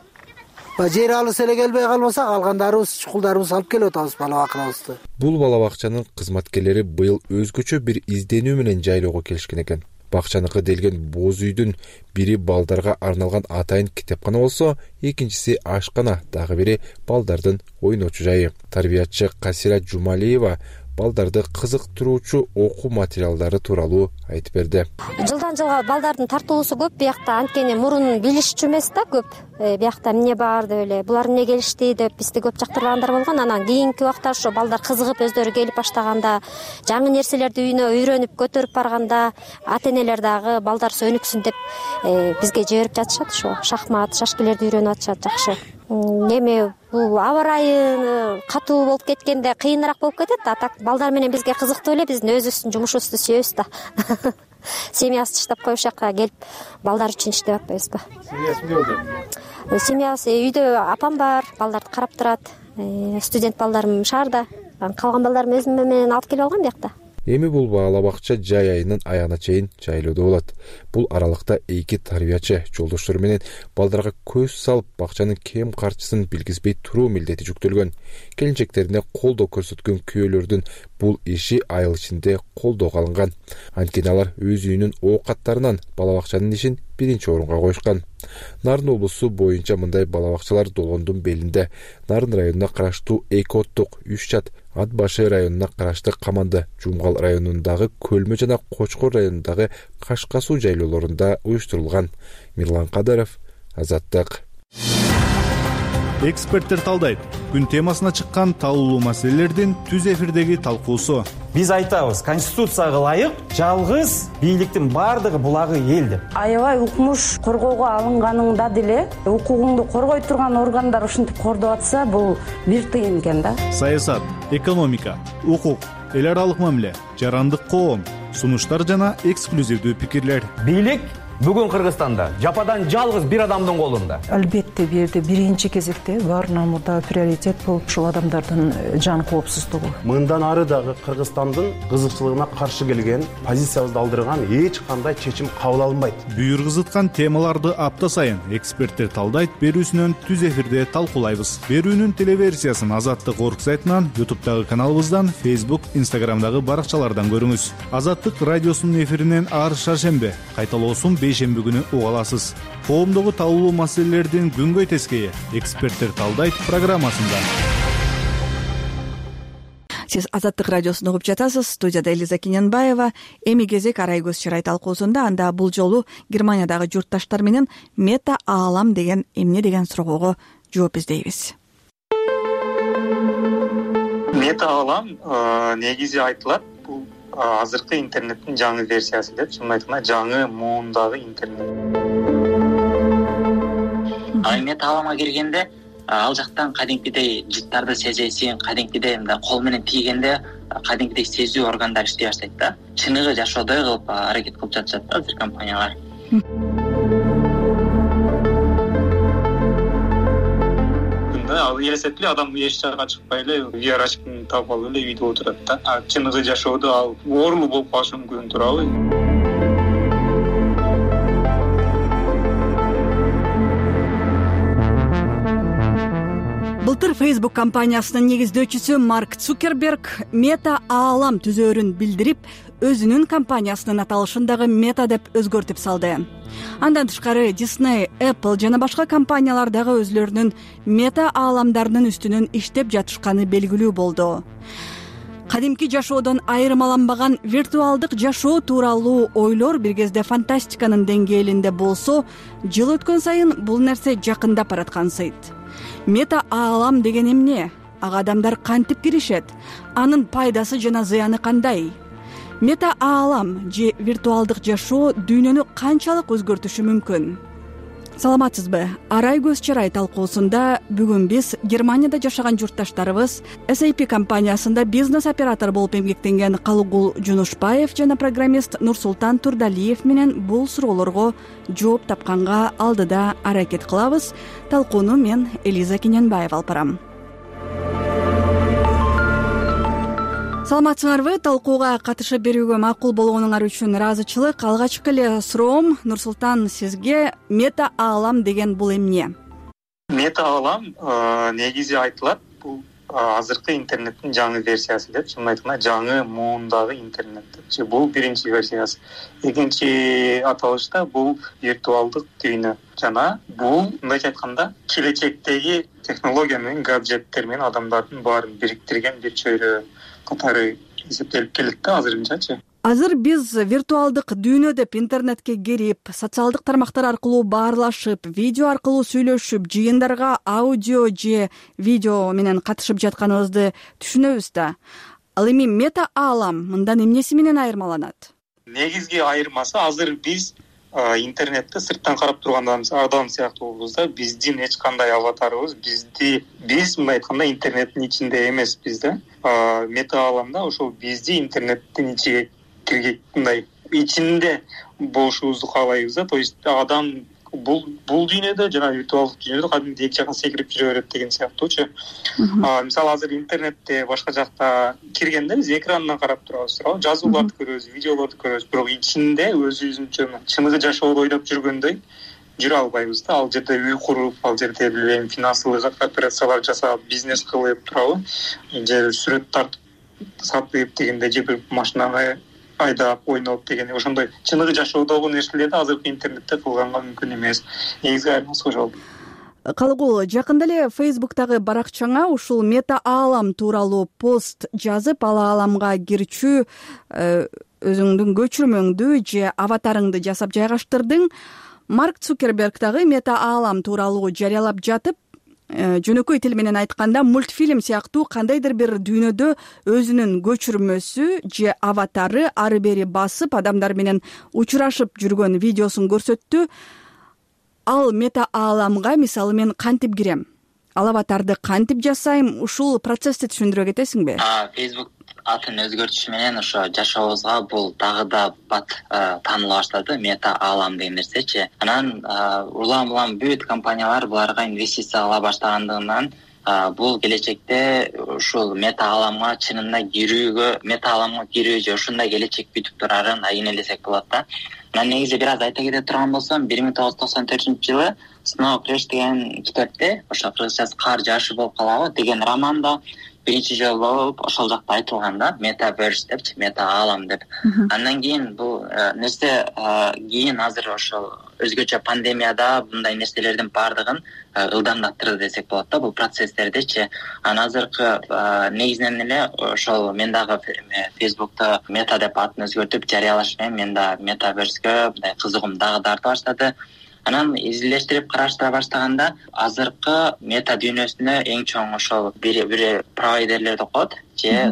Жер алыс эле келбей калмаса, калгандарыбыз, чукулдарыбыз алып келип атабыз бала бакырабызды. Бул бала бакчанын кызматкерлери быйыл өзгөчө бир изденүү менен жайлоого келишкен экен. Бакчаныкы делген боз үйдүн бири балдарга арналган атайын китепкана болсо, экинчиси ашкана, дагы бири балдардын ойночу жайы. Тарбиячы Касира Жумалиева балдарды кызыктыруучу окуу материалдары тууралуу айтып берди. Жылдан жылга балдардын тартуулусу көп. Биякта анткени мурун билишчү эмес да көп. Биякта эмне бар деп эле, булар эмне келишти деп бизди көп жактыргандар болгон. Анан кийинки убакта ошо балдар кызыгып өздөрү келип баштаганда, жаңы нерселерди үйүнө үйрөнүп көтөрүп барганда, ата-энелер дагы балдар өнүксүн деп бизге жиберип жатышат. Ошо шахмат, шашкилерди үйрөнүп атышат. Жакшы. Эми бул аба ырайы катуу болуп кеткенде кыйыныраак болуп кетет. А так балдар менен бизге кызыктуу эле, биздин өзүбүздүн жумушубузду сүйөбүз да. Семьясы таштап коюп жакка келип балдар үчүн иштеп атпайбызбы? Семьясы эмне болду? Семьясы үйдө апам бар, балдарды карап турат. Студент балдарым шаарда. Калган балдарым өзүм менен алып келип алгам биякта. Эми бул бала бакча жай айынын аягына чейин жайлоодо болот. Бул аралыкта 2 тарбиячы жолдоштору менен балдарга көз салып, бакчанын кем карчысын билгизбей туруу милдети жүктөлгөн. Келинчектерине колдоо көрсөткөн күйөөлөрдүн бул иши айыл ичинде колдоого алынган. Анткени алар өз үйүнүн оокаттарынан бала бакчанын ишин биринчи орунга коюшкан. Нарын облусу боюнча мындай бала бакчалар Долондун белинде, Нарын районуна караштуу Эки Оттук, Үччат, Ат башы районуна карашты Каманды, Жумгал районундагы Көлмө жана Кочкор районундагы Кашка суу жайлоолорунда уюштурулган. Мирлан Кадыров, Азаттык. Эксперттер талдайт. Күн темасына чыккан талуулуу маселелердин түз эфирдеги талкуусу. Биз айтабыз, конституцияга ылайык жалгыз бийликтин бардыгы булагы эл деп. Аябай укмуш коргоого алынганыңда деле укугуңду коргой турган органдар ушинтип кордоп атса, бул бир тыйын экен да. Саясат, экономика, укук, эл аралык мамиле, жарандык коом, сунуштар жана эксклюзивдүү пикирлер. Бийлик бүгүн Кыргызстанда жападан жалгыз бир адамдын колунда. Албетте бул жерде биринчи кезекте баарынан мурда приоритет болуп ушул адамдардын жан коопсуздугу. Мындан ары дагы Кыргызстандын кызыкчылыгына каршы келген, позициябызды алдырган эч кандай чечим кабыл алынбайт. Бүйүр кызыткан темаларды апта сайын эксперттер талдайт берүүсүнөн түз эфирде талкуулайбыз. Берүүнүн телеверсиясын Азаттык орг сайтынан, YouTube'дагы каналыбыздан, Facebook, Instagram'дагы баракчалардан көрүңүз. Азаттык радиосунун эфиринен ар шаршембе, кайталоосун бейшемби күнү уга аласыз. Коомдогу талуулуу маселелердин күнгөй тескейи эксперттер талдайт программасында. Сиз Азаттык радиосун угуп жатасыз. Студияда Элиза Кененбаева. Эми кезек арай көз чырай талкуусунда анда бул жолу Германиядагы журтташтар менен мета аалам деген эмне деген суроого жооп издейбиз. Мета аалам негизи айтылат бул азыркы интернеттин жаңы версиясы деп, чынын айтканда жаңы муундагы интернет. Мета ааламга киргенде ал жактан кадимкидей жыттарды сезесиң, кадимкидей мындай кол менен тийгенде кадимкидей сезүү органдары иштей баштайт да. Чыныгы жашоодой кылып аракет кылып жатышат да азыр компаниялар. Ал элестетип эле адам эч жакка чыкпай эле VR очкун таап алып эле үйдө отурат да. Чыныгы жашоодо ал оорулуу болуп калышы мүмкүн, туурабы? Былтыр Facebook компаниясынын негиздөөчүсү Марк Цукерберг мета аалам түзөөрүн билдирип, өзүнүн компаниясынын аталышын дагы мета деп өзгөртүп салды. Андан тышкары Disney, Apple жана башка компаниялар дагы өзлөрүнүн мета ааламдарынын үстүнөн иштеп жатышканы белгилүү болду. Кадимки жашоодон айырмаланбаган виртуалдык жашоо тууралуу ойлор бир кезде фантастиканын деңгээлинде болсо, жыл өткөн сайын бул нерсе жакындап бараткансыйт. Мета аалам деген эмне? Ага адамдар кантип киришет? Анын пайдасы жана зыяны кандай? Мета аалам же виртуалдык жашоо дүйнөнү канчалык өзгөртүшү мүмкүн? Саламатсызбы? Арай көз чырай талкуусунда бүгүн биз Германияда жашаган журтташтарыбыз SAP компаниясында бизнес оператор болуп эмгектенген Калыгул Жунушбаев жана программист Нурсултан Турдалиев менен бул суроолорго жооп тапканга алдыда аракет кылабыз. Талкууну мен Элиза Кененбаева алып барам. Саламатсыңарбы? Талкууга катышып берүүгө макул болгонуңар үчүн ыраазычылык. Алгачкы эле суроом Нурсултан сизге мета аалам деген бул эмне? Мета аалам негизи айтылат бул азыркы интернеттин жаңы версиясы деп, чынын айтканда жаңы муундагы интернет. Бул биринчи версиясы. Экинчи аталышта бул виртуалдык дүйнө жана бул мындайча айтканда келечектеги технология менен гаджеттер менен адамдардын баарын бириктирген бир чөйрө катары эсептелип келет да азырынчачы. Азыр биз виртуалдык дүйнө деп интернетке кирип, социалдык тармактар аркылуу баарлашып, видео аркылуу сүйлөшүп, жыйындарга аудио же видео менен катышып жатканыбызды түшүнөбүз да. Ал эми мета аалам мындан эмнеси менен айырмаланат? Негизги айырмасы азыр биз интернетти сырттан карап турган адам сыяктуубуз да, биздин эч кандай аватарыбыз, биз мындай айтканда интернеттин ичинде эмеспиз да. Мета ааламда ошол бизди интернеттин ичиге киргизип мындай ичинде болушубузду каалайбыз да. То есть адам бул дүйнөдө жана виртуалдык дүйнөдө кадимки эки жакка секирип жүрө берет деген сыяктуучу. Мисалы азыр интернетте башка жакта киргенде биз экрандан карап турабыз, туурабы? Жазууларды көрөбүз, видеолорду көрөбүз, бирок ичинде өзүбүзүнчө чыныгы жашоодо ойноп жүргөндөй жүрө албайбыз да. Ал жерде үй куруп, ал жерде билбейм финансылык операциялар жасап, бизнес кылып, туурабы? Же сүрөт тартып, сатып дегенде, же бир машинаны айдап, ойноп деген ошондой чыныгы жашоодогу нерселерди азыркы интернетте кылганга мүмкүн эмес. Негизги айырмасы ошол. Калыгул, жакында эле Facebook'тагы баракчаңа ушул мета аалам тууралуу пост жазып, ал ааламга кирчүү өзүңдүн көчүрмөңдү же аватарыңды жасап жайгаштырдың. Марк Цукерберг дагы мета аалам тууралуу жарыялап жатып, жөнөкөй тил менен айтканда мультфильм сыяктуу кандайдыр бир дүйнөдө өзүнүн көчүрмөсү же аватары ары бери басып адамдар менен учурашып жүргөн видеосун көрсөттү. Ал мета ааламга мисалы мен кантип кирем? Ал аватарды кантип жасайм? Ушул процессти түшүндүрө кетесиңби? Facebook атын өзгөртүшү менен ошо жашообузга бул дагы да бат тааныла баштады, мета аалам деген нерсечи. Анан улам бүт компаниялар буларга инвестиция ала баштагандыгынан бул келечекте ушул мета ааламга чынында кирүү же ушундай келечек күтүп турарын айнелесек болот да. Мен негизи бир аз айта кете турган болсом, 1994-жылы Snow Crash деген китепте, ошо кыргызчасы кар жаашы болуп калабы деген романда биринчи жолу ошол жакта айтылган да, метаверс депчи, мета аалам деп. Андан кийин бул нерсе кийин азыр ошол өзгөчө пандемияда мындай нерселердин баардыгын ылдамдаттырды десек болот да, бул процесстердичи. Анан азыркы негизинен эле ошол мен дагы Facebook'та мета деп атын өзгөртүп жарыялаш менен мен да метаверскө мындай кызыгуум дагы да арта баштады. Анан изилештирип караштыра баштаганда азыркы мета дүйнөсүнө эң чоң ошол бири провайдерлерди коет же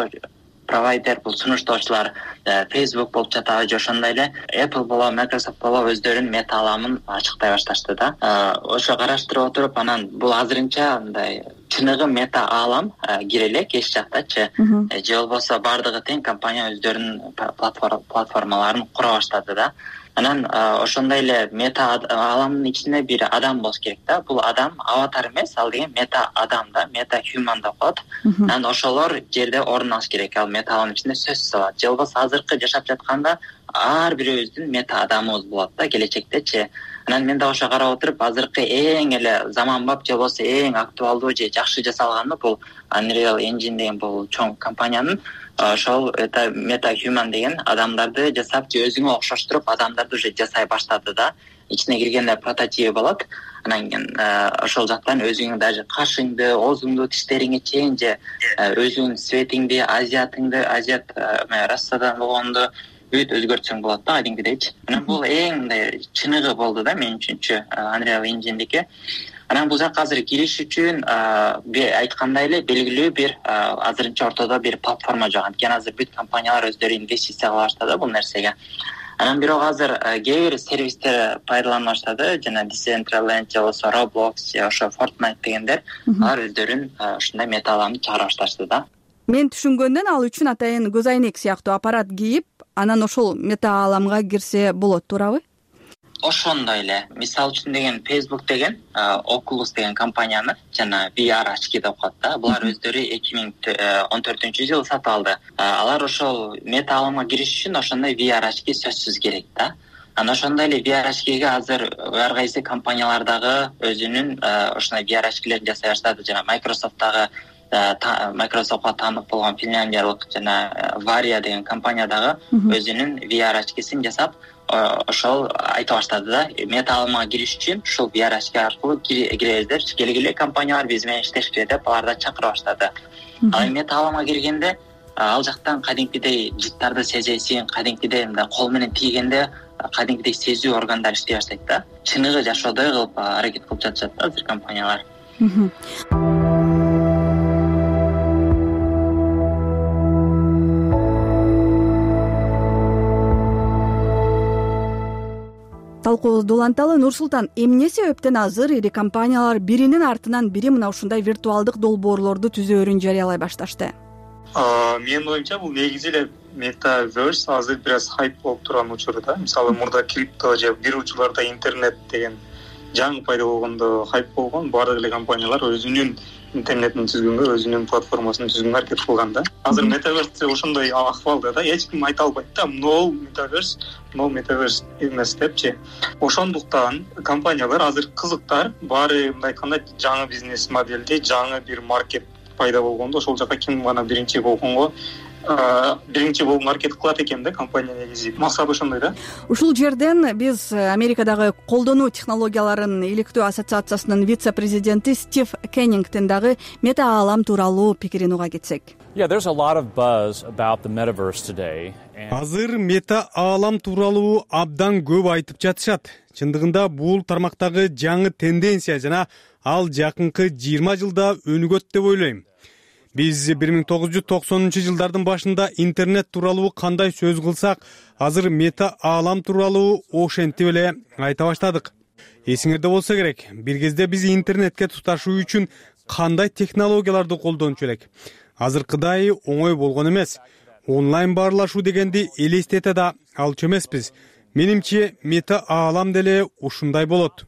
провайдер бул сунуштоочулар Facebook болуп жатабы же ошондой эле Apple болобу Microsoft болобу өздөрүнүн мета аламын ачыктай башташты да. Ошо караштырып отуруп анан бул азырынча мындай чыныгы мета алам кире элек эч жактачы же болбосо баардыгы тең компания өздөрүнүн платформаларын кура баштады да. Анан ошондой эле мета аламдын ичинде бир адам болуш керек да. Бул адам аватар эмес, ал деген мета адам да, мета human деп коет. Анан ошолор жерде орун алыш керек. Ал мета аламдын ичинде сөзсүз алат. Же болбосо азыркы жашап жатканда ар бирөөбүздүн мета адамыбыз болот да келечектечи. Анан мен да ошо карап отуруп азыркы эң эле заманбап же болбосо эң актуалдуу же жакшы жасалганы бул Unreal Engine деген бул чоң компаниянын ошол мета human деген адамдарды жасап же өзүңө окшоштуруп адамдарды уже жасай баштады да. Ичине киргенде прототип болот. Анан кийин ошол жактан өзүңүн даже кашыңды, оозуңду, тиштериңе чейин же өзүңүн светиңди, азиат рассадан болгонду бүт өзгөртсөң болот да кадимкидейчи. Анан бул эң мындай чыныгы болду да мен үчүнчү Unreal Engine'дики. Анан бул жакка азыр кириш үчүн айткандай эле белгилүү бир азырынча ортодо бир платформа жок. Анткени азыр бүт компаниялар өздөрү инвестиция кыла баштады бул нерсеге. Анан бирок азыр кээ бир сервистер пайдалана баштады, жана Decentraland же болбосо Roblox же ошо Fortnite дегендер алар өздөрүн ушундай мета аламды чыгара башташты да. Мен түшүнгөндөн ал үчүн атайын көз айнек сыяктуу аппарат кийип, анан ошол мета аламга кирсе болот, туурабы? Ошондой эле. Мисалы үчүн деген Facebook деген Oculus деген компанияны жана VR очки деп коет да. Булар өздөрү 2014-жылы сатып алды. Алар ошол мета аламга кириш үчүн ошондой VR очки сөзсүз керек да. Анан ошондой эле VR очкиге азыр ар кайсы компаниялар дагы өзүнүн ошондой VR очкилерин жасай баштады. Жана Microsoft'ка таандык болгон финляндиялык жана Varia деген компания дагы өзүнүн VR очкисин жасап ошол айта баштады да. Мета аламга кириш үчүн ушул VR очки аркылуу киребиздер, келгиле компаниялар биз менен иштешкиле деп аларды чакыра баштады. Ал эми мета аламга киргенде ал жактан кадимкидей жыттарды сезесиң, кадимкидей мындай кол менен тийгенде кадимкидей сезүү органдары иштей баштайт да. Чыныгы жашоодой кылып аракет кылып жатышат да азыр компаниялар. Талкуубузду уланталы. Нурсултан, эмне себептен азыр ири компаниялар биринин артынан бири мына ушундай виртуалдык долбоорлорду түзөөрүн жарыялай башташты? Менин оюмча бул негизи эле метаверс азыр бир аз хайп болуп турган учуру да. Мисалы мурда крипто же бир учурларда интернет деген жаңы пайда болгондо хайп болгон, баардык эле компаниялар өзүнүн интернетин түзгөнгө, өзүнүн платформасын түзгөнгө аракет кылган да. Азыр метаверс ошондой акыбалда да, эч ким айта албайт да, нол метаверс эмес депчи. Ошондуктан компаниялар азыр кызыктар, баары мындай айтканда жаңы бизнес модельде, жаңы бир маркет пайда болгондо ошол жака ким гана биринчи болгонго аракет кылат экен да компания негизи. Максаты ошондой да. Ушул жерден биз Америкадагы колдонуу технологияларын иликтөө ассоциациясынын вице-президенти Стив Кеннингтен дагы мета алам тууралуу пикирин уга кетсек. Азыр мета алам тууралуу абдан көп айтып жатышат. Чындыгында бул тармактагы жаңы тенденция жана ал жакынкы 20 жылда өнүгөт деп ойлойм. Биз 1990-жылдардын башында интернет тууралуу кандай сөз кылсак, азыр мета алам тууралуу ошентип эле айта баштадык. Эсиңерде болсо керек, бир кезде биз интернетке туташуу үчүн кандай технологияларды колдончу элек. Азыркыдай оңой болгон эмес. Онлайн баарлашуу дегенди элестете да алчу эмеспиз. Менимче мета алам деле ушундай болот.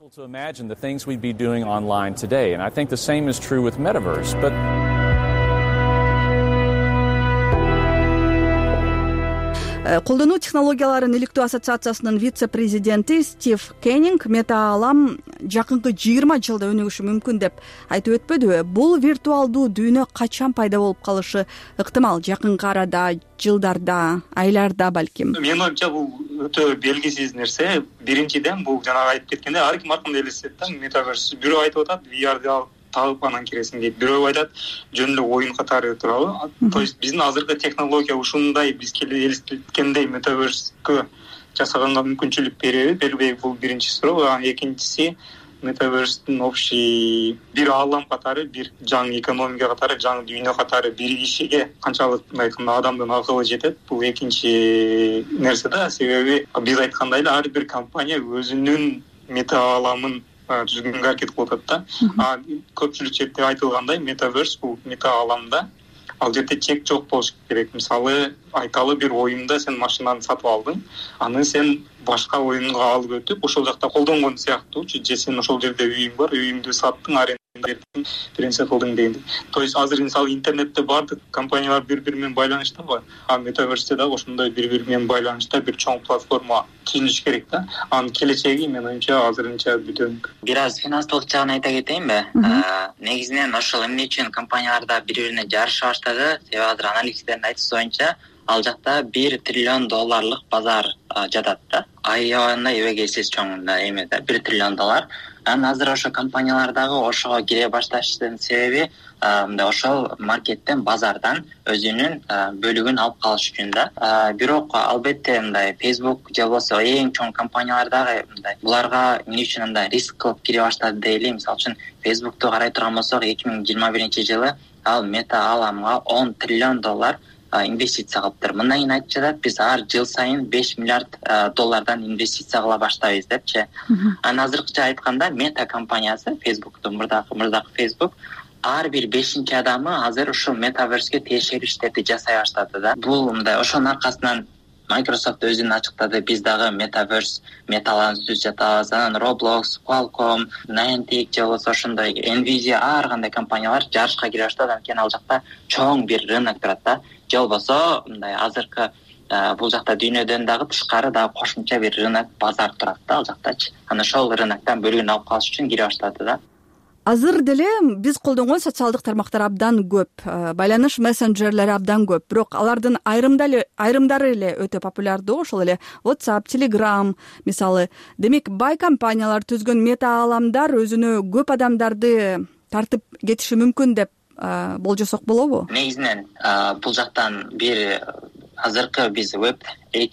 колдонуу технологияларын иликтөө ассоциациясынын вице президенти Стив Кеннинг мета аалам жакынкы 20 жылда өнүгүшү мүмкүн деп айтып өтпөдүбү? Бул виртуалдуу дүйнө качан пайда болуп калышы ыктымал? Жакынкы арада, жылдарда, айларда балким? Менин оюмча бул өтө белгисиз нерсе. Биринчиден бул жанагы айтып кеткендей ар ким ар кандай элестет да метаверс. Бирөө айтып атат VR тагып анан киресиң дейт, бирөө айтат жөн эле оюн катары туурабы. То есть биздин азыркы технология ушундай бизге элестеткендей метаверскө жасаганга мүмкүнчүлүк бербейби? Бул биринчи суроо. Анан экинчиси метаверстин общий бир аалам катары, бир жаңы экономика катары, жаңы дүйнө катары биригишиге канчалык айтканда адамдын акылы жетет? Бул экинчи нерсе да. Себеби биз айткандай эле ар бир компания өзүнүн мета ааламын түзгөнгө аракет кылып атат да. Көпчүлүк жерде айтылгандай метаверс бул мета ааламда ал жерде чек жок болуш керек. Мисалы айталы бир оюнда сен машинаны сатып алдың, аны сен башка оюнга алып өтүп ошол жакта колдонгон сыяктуучу, же сен ошол жерде үйүң бар, үйүңдү саттың, аренда бердиң, бир нерсе кылдың дегендей. То есть азыр мисалы интернетте баардык компаниялар бири-бири менен байланыштабы? Метаверсте дагы ошондой бири-бири менен байланышта бир чоң платформа түзүлүш керек да. Анын келечеги менин оюмча азырынча бүтөңк. Бир аз финансылык жагын айта кетейинби? Негизинен ошол эмне үчүн компанияларда бири-бирине жарыша баштады? Себеби азыр аналитиктердин айтуусу боюнча ал жакта $1 триллион базар жатат да. Аябагандай эбегейсиз чоң эме да, $1 триллион. Анан азыр ошо компаниялар дагы ошого кире башташынын себеби мындай ошол маркеттен, базардан өзүнүн бөлүгүн алып калыш үчүн да. Бирок албетте мындай Facebook же болбосо эң чоң компаниялар дагы мындай буларга эмне үчүн андай риск кылып кире баштады дейли. Мисалы үчүн Facebook'ту карай турган болсок 2021-жылы ал мета ааламга $10 триллион инвестиция кылыптыр. Мындан кийин айтып жатат, биз ар жыл сайын $5 миллиард инвестиция кыла баштайбыз депчи. Анан азыркыча айтканда мета компаниясы, Facebook'тун мурдакы Facebook, ар бир 5-чи адамы азыр ушул метаверске тиешелүү иштерди жасай баштады да. Бул мындай ошонун аркасынан Microsoft өзүн ачыктады, биз дагы метаверс металарын түзүп жатабыз. Анан Roblox, Qualcomm, Niantic же болбосо ошондой Nvidia ар кандай компаниялар жарышка кире баштады. Анткени ал жакта чоң бир рынок турат да. Же болбосо мындай азыркы бул жакта дүйнөдөн дагы тышкары дагы кошумча бир рынок, базар турат да ал жактачы. Анан ошол рыноктон бөлүгүн алып калыш үчүн кире баштады да. Азыр деле биз колдонгон социалдык тармактар абдан көп, байланыш мессенджерлери абдан көп. Бирок алардын айрымдары эле өтө популярдуу, ошол эле WhatsApp, Telegram мисалы. Демек, бай компаниялар түзгөн мета ааламдар өзүнө көп адамдарды тартып кетиши мүмкүн деп болжосок болобу? Негизинен бул жактан бир азыркы биз веб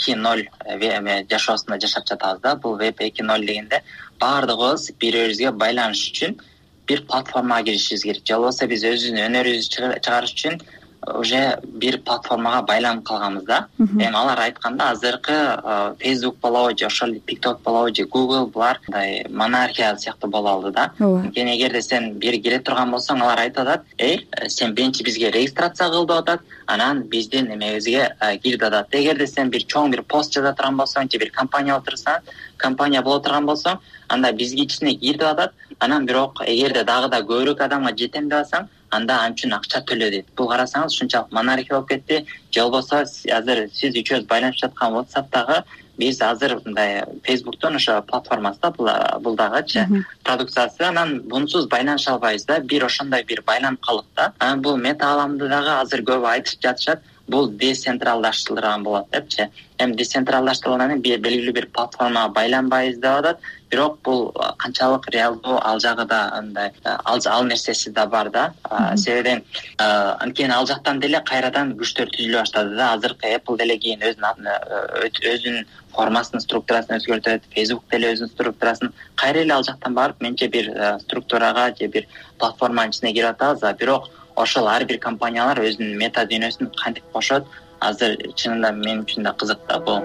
2.0 жашоосунда жашап жатабыз да. Бул веб 2.0 дегенде баардыгыбыз бири-бирибизге байланыш үчүн бир платформага киришибиз керек. Же болбосо биз өзүбүздүн өнөрүбүздү чыгарыш үчүн уже бир платформага байланып калганбыз да. Эми алар айтканда азыркы Facebook болобу же ошол TikTok болобу же Google булар мындай монархия сыяктуу боло алды да. Анткени эгерде сен бир кире турган болсоң, алар айтып атат, сен биринчи бизге регистрация кыл деп атат, анан биздин эмебизге кир деп атат. Эгерде сен бир чоң бир пост жаза турган болсоң, же бир компания боло турган болсоң, анда бизге ичине кир деп атат. Анан бирок эгерде дагы да көбүрөөк адамга жетем деп атсаң, анда ал үчүн акча төлө дейт. Бул карасаңыз ушунчалык монархия болуп кетти. Же болбосо азыр сиз үчөөбүз байланышып жаткан WhatsApp'тагы биз азыр мындай Facebook'тон ошо платформасында бул дагычы продукциясы, анан бунсуз байланыша албайбыз да. Бир ошондой бир байланып калдык да. Анан бул мета ааламды дагы азыр көп айтышып жатышат. Бул децентралдаштырылган болот депчи. Эми децентралдаштырылгандан кийин белгилүү бир платформага байланбайбыз деп атат. Бирок бул канчалык реалдуу, ал жагы да андай ал нерсеси да бар да. Себеби анткени ал жактан деле кайрадан күчтөр түзүлө баштады да. Азыркы Apple деле кийин өзүнүн формасын, структурасын өзгөртөт. Facebook деле өзүнүн структурасын кайра эле ал жактан барып, менче бир структурага же бир платформанын ичине кирип атабыз. Бирок ошол ар бир компаниялар өзүнүн мета дүйнөсүн кантип кошот, азыр чынында мен үчүн да кызык да бул.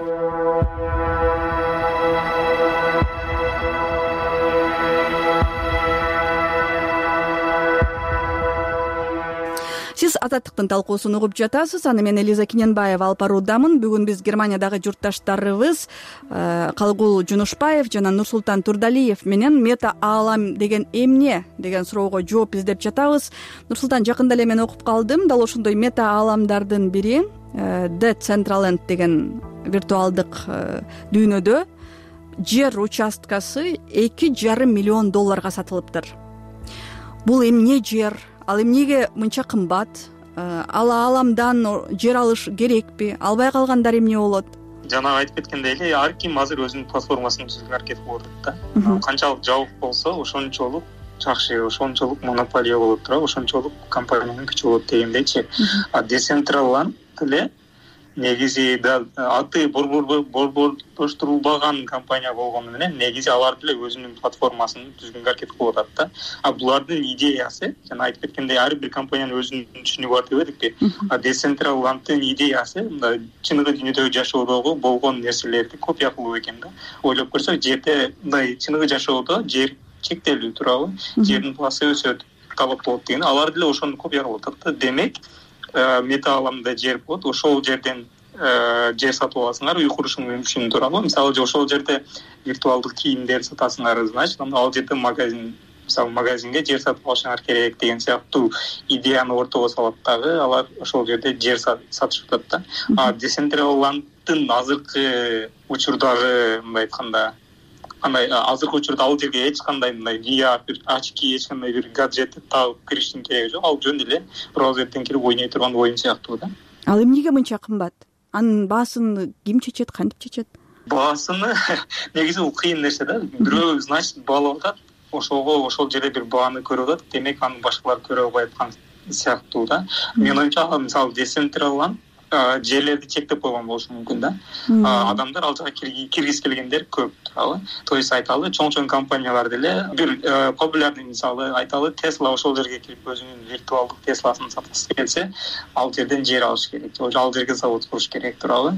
Сиз Азаттыктын талкуусун угуп жатасыз. Аны мен Элиза Кененбаева алып баруудамын. Бүгүн биз Германиядагы журтташтарыбыз Калгул Жунушбаев жана Нурсултан Турдалиев менен мета аалам деген эмне деген суроого жооп издеп жатабыз. Нурсултан, жакында эле мен окуп калдым. Дал ошондой мета ааламдардын бири Decentraland деген виртуалдык дүйнөдө жер участкасы $2,5 миллион сатылыптыр. Бул эмне жер? Ал эмнеге мынча кымбат? Ал ааламдан жер алыш керекпи? Албай калгандар эмне болот? Жана айтып кеткендей эле ар ким азыр өзүнүн платформасын түзүүгө аракет кылып атат да. Канчалык жабык болсо, ошончолук жакшы, ошончолук монополия болуп турат, ошончолук компаниянын күчү болот дегендейчи. Decentraland эле негизи да аты борбордоштурулбаган компания болгону менен негизи алар деле өзүнүн платформасын түзгөнгө аракет кылып атат да. Булардын идеясы, жана айтып кеткендей, ар бир компаниянын өзүнүн түшүнүгү бар дебедикпи? Decentralandдын идеясы мындай чыныгы дүйнөдөгү жашоодогу болгон нерселерди копия кылуу экен да. Ойлоп көрсөк, жерде мындай чыныгы жашоодо жер чектелүү туурабы? Жердин баасы өсөт, талап болот деген. Алар деле ошону копия кылып атат да. Демек, мета ааламда жер болот, ошол жерден жер сатып аласыңар, үй курушуң мүмкүн туурабы? Мисалы ошол жерде виртуалдык кийимдер сатасыңар, значит, ал жерде магазинге жер сатып алышыңар керек деген сыяктуу идеяны ортого салат дагы алар ошол жерде жер сатышып атат да. Decentralandдын азыркы учурдагы мындай айтканда азыркы учурда ал жерге эч кандай мындай VR, очки, эч кандай бир гаджет тагып кириштин кереги жок. Ал жөн эле браузерден кирип ойной турган оюн сыяктуу да. Ал эмнеге мынча кымбат? Анын баасын ким чечет, кантип чечет? Баасыны негизи бул кыйын нерсе да. Бирөө, значит, баалап атат, ошол жерде бир бааны көрүп атат, демек аны башкалар көрө албай аткан сыяктуу да. Менин оюмча, мисалы Decentraland жерлерди чектеп койгон болушу мүмкүн да. Адамдар ал жака киргиз келгендер көп туурабы? То есть айталы, чоң компаниялар деле бир популярный мисалы айталы, Tesla ошол жерге кирип өзүнүн виртуалдык Тесласын саткысы келсе, ал жерден жер алыш керек, ал жерге завод куруш керек туурабы?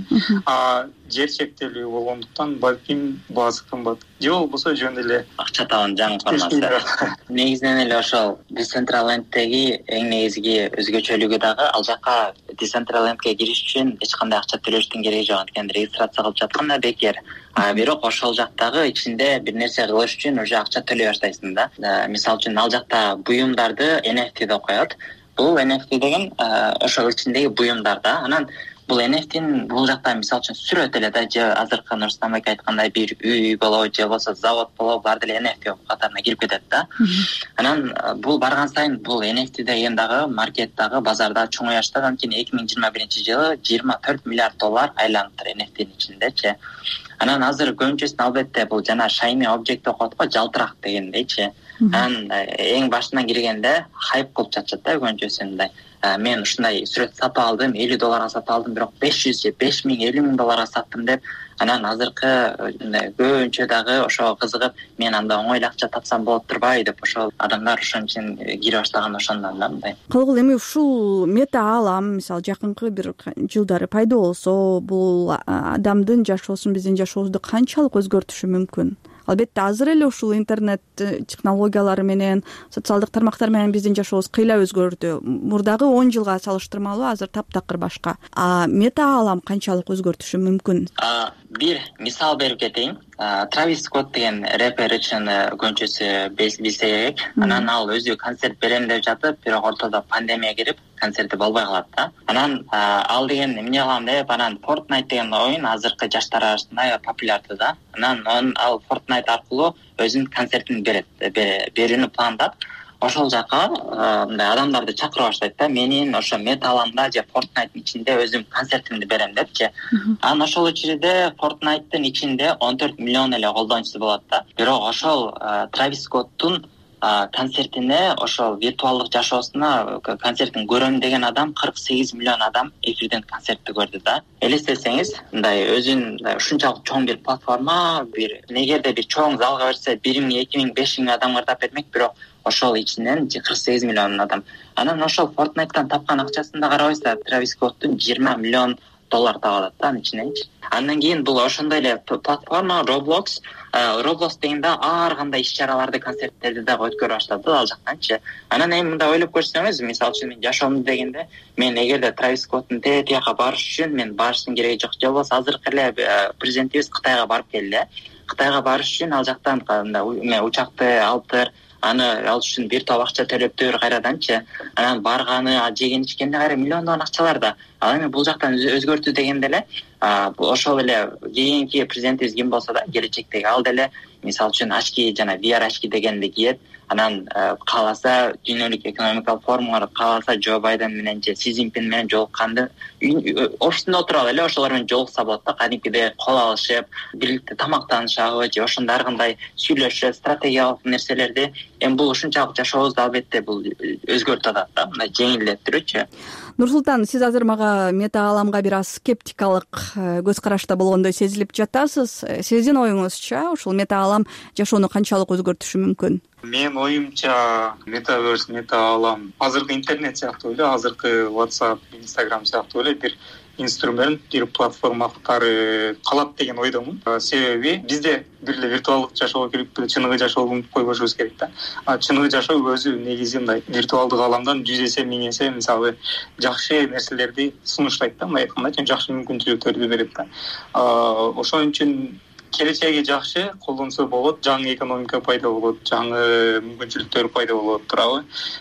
Жер чектелүү болгондуктан балким баасы кымбат. Же болбосо жөн эле акча табан жаңы формасы. Негизинен эле ошол Decentralandдеги эң негизги өзгөчөлүгү дагы ал жака Decentralandге кириш үчүн эч кандай акча төлөштүн кереги жок, анткени регистрация кылып жаткан да бекер. Бирок ошол жактагы ичинде бир нерсе кылыш үчүн уже акча төлөй баштайсың да. Мисалы үчүн ал жакта буюмдарды NFT деп коет. Бул NFT деген ошол ичиндеги буюмдар да. Анан бул NFT-н бул жакта мисалы үчүн сүрөт эле да, же азыркы Нурсултан эке айткандай бир үй болобу, же болбосо завод болобу, булар деле NFT катарына кирип кетет да. Анан бул барган сайын бул NFT деген дагы маркеттагы базарда чоңоя баштады. Анткени 2021-жылы $24 миллиард айланыптыр NFT-нин ичиндечи. Анан азыр көбүнчөсүн албетте бул жана shiny object деп коет го, жалтырак дегендейчи. Анан эң башынан киргенде хайп кылып жатышат да көбүнчөсү мындай. Мен ушундай сүрөт сатып алдым, $50 сатып алдым, бирок 500 же 5000, $50,000 саттым деп. Анан азыркы көбүнчө дагы ошого кызыгып, мен анда оңой акча тапсам болот турбай деп ошол адамдар ошон үчүн кире баштаган ошондон да мындай. Калгыл эми ушул мета аалам, мисалы жакынкы бир жылдары пайда болсо, бул адамдын жашоосун, биздин жашообузду канчалык өзгөртүшү мүмкүн? Албетте азыр эле ушул интернет технологиялары менен, социалдык тармактар менен биздин жашообуз кыйла өзгөрдү. Мурдагы 10 жылга салыштырмалуу азыр таптакыр башка. Мета аалам канчалык өзгөртүшү мүмкүн? Бир мисал берип кетейин. Травис Скотт деген рэпер үчүн көбүнчөсү билсе керек. Анан ал өзү концерт берем деп жатып, бирок ортодо пандемия кирип, концерти болбой калат да. Анан ал деген эмне кылам деп, анан Fortnite деген оюн азыркы жаштар арасында популярдуу да. Анан ал Fortnite аркылуу өзүнүн концертин берүүнү пландап, ошол жака мындай адамдарды чакыра баштайт да. Менин ошо мета ааламда же Fortnite'дын ичинде өзүм концертимди берем депчи. Анан ошол учурда Fortnite'дын ичинде 14 миллион эле колдонуучусу болот да. Бирок ошол Травис Скоттун концертине, ошол виртуалдык жашоосуна концертин көрөм деген адам 48 миллион адам эфирден концертти көрдү да. Элестетсеңиз, мындай өзүн ушунчалык чоң бир платформа, бир негерде бир чоң залга берсе 1000, 2000, 5000 адам кырдап бермек, бирок ошол ичинен 48 миллион адам. Анан ошол Fortnite'дан тапкан акчасын да карабайсыздар, Травис Скоттун $20 миллион табылат да анын ичинен. Андан кийин бул ошондой эле платформа Roblox дегенде ар кандай иш-чараларды, концерттерди дагы өткөрө баштады ал жактанчы. Анан эми мындай ойлоп көрсөңүз, мисалы үчүн мен жашоомду дегенде, мен эгерде Травис Скоттун тияка барыш үчүн мен барыштын кереги жок. Же болбосо азыркы эле президентибиз Кытайга барып келди. Кытайга барыш үчүн ал жактан учакты алыптыр. аны ал үчүн бир топ акча төлөптүр кайраданчы, анан барганы жеген ичкенде кайра миллиондогон акчалар да. Ал эми бул жактан өзгөртүү дегенде эле ошол эле кийинки президентибиз ким болсо да келечектеги ал деле мисалы үчүн очки жана VR очки дегенди кийет. Анан кааласа дүйнөлүк экономикалык форумга кааласа Джо Байден менен же Си Цзиньпин менен жолукканды офисинде отуруп алып эле ошолор менен жолукса болот да. Кадимкидей кол алышып, бирикте тамактанышабы же ошондой ар кандай сүйлөшүп, стратегиялык нерселерди эми бул ушунчалык жашообузду албетте бул өзгөртүп атат да, мындай жеңилдеттирүүчү. Нурсултан, сиз азыр мага мета ааламга бир аз скептикалык көз карашта болгондой сезилип жатасыз. Сиздин оюңузча ушул мета аалам жашоону канчалык өзгөртүшү мүмкүн? Менин оюмча метаверс, мета аалам азыркы интернет сыяктуу эле, азыркы WhatsApp, Instagram сыяктуу эле бир инструмент, бир платформа катары калат деген ойдомун. Себеби бизде бир эле виртуалдык жашоого кирип чыныгы жашоого унутуп койбошубуз керек да. Чыныгы жашоо өзү негизи мындай виртуалдык ааламдан 100 эсе 1000 эсе мисалы жакшы нерселерди сунуштайт да, мындай айтканда жакшы мүмкүнчүлүктөрдү берет да. Ошон үчүн келечеги жакшы колдонсо болот, жаңы экономика пайда болот, жаңы мүмкүнчүлүктөр пайда болот турабы?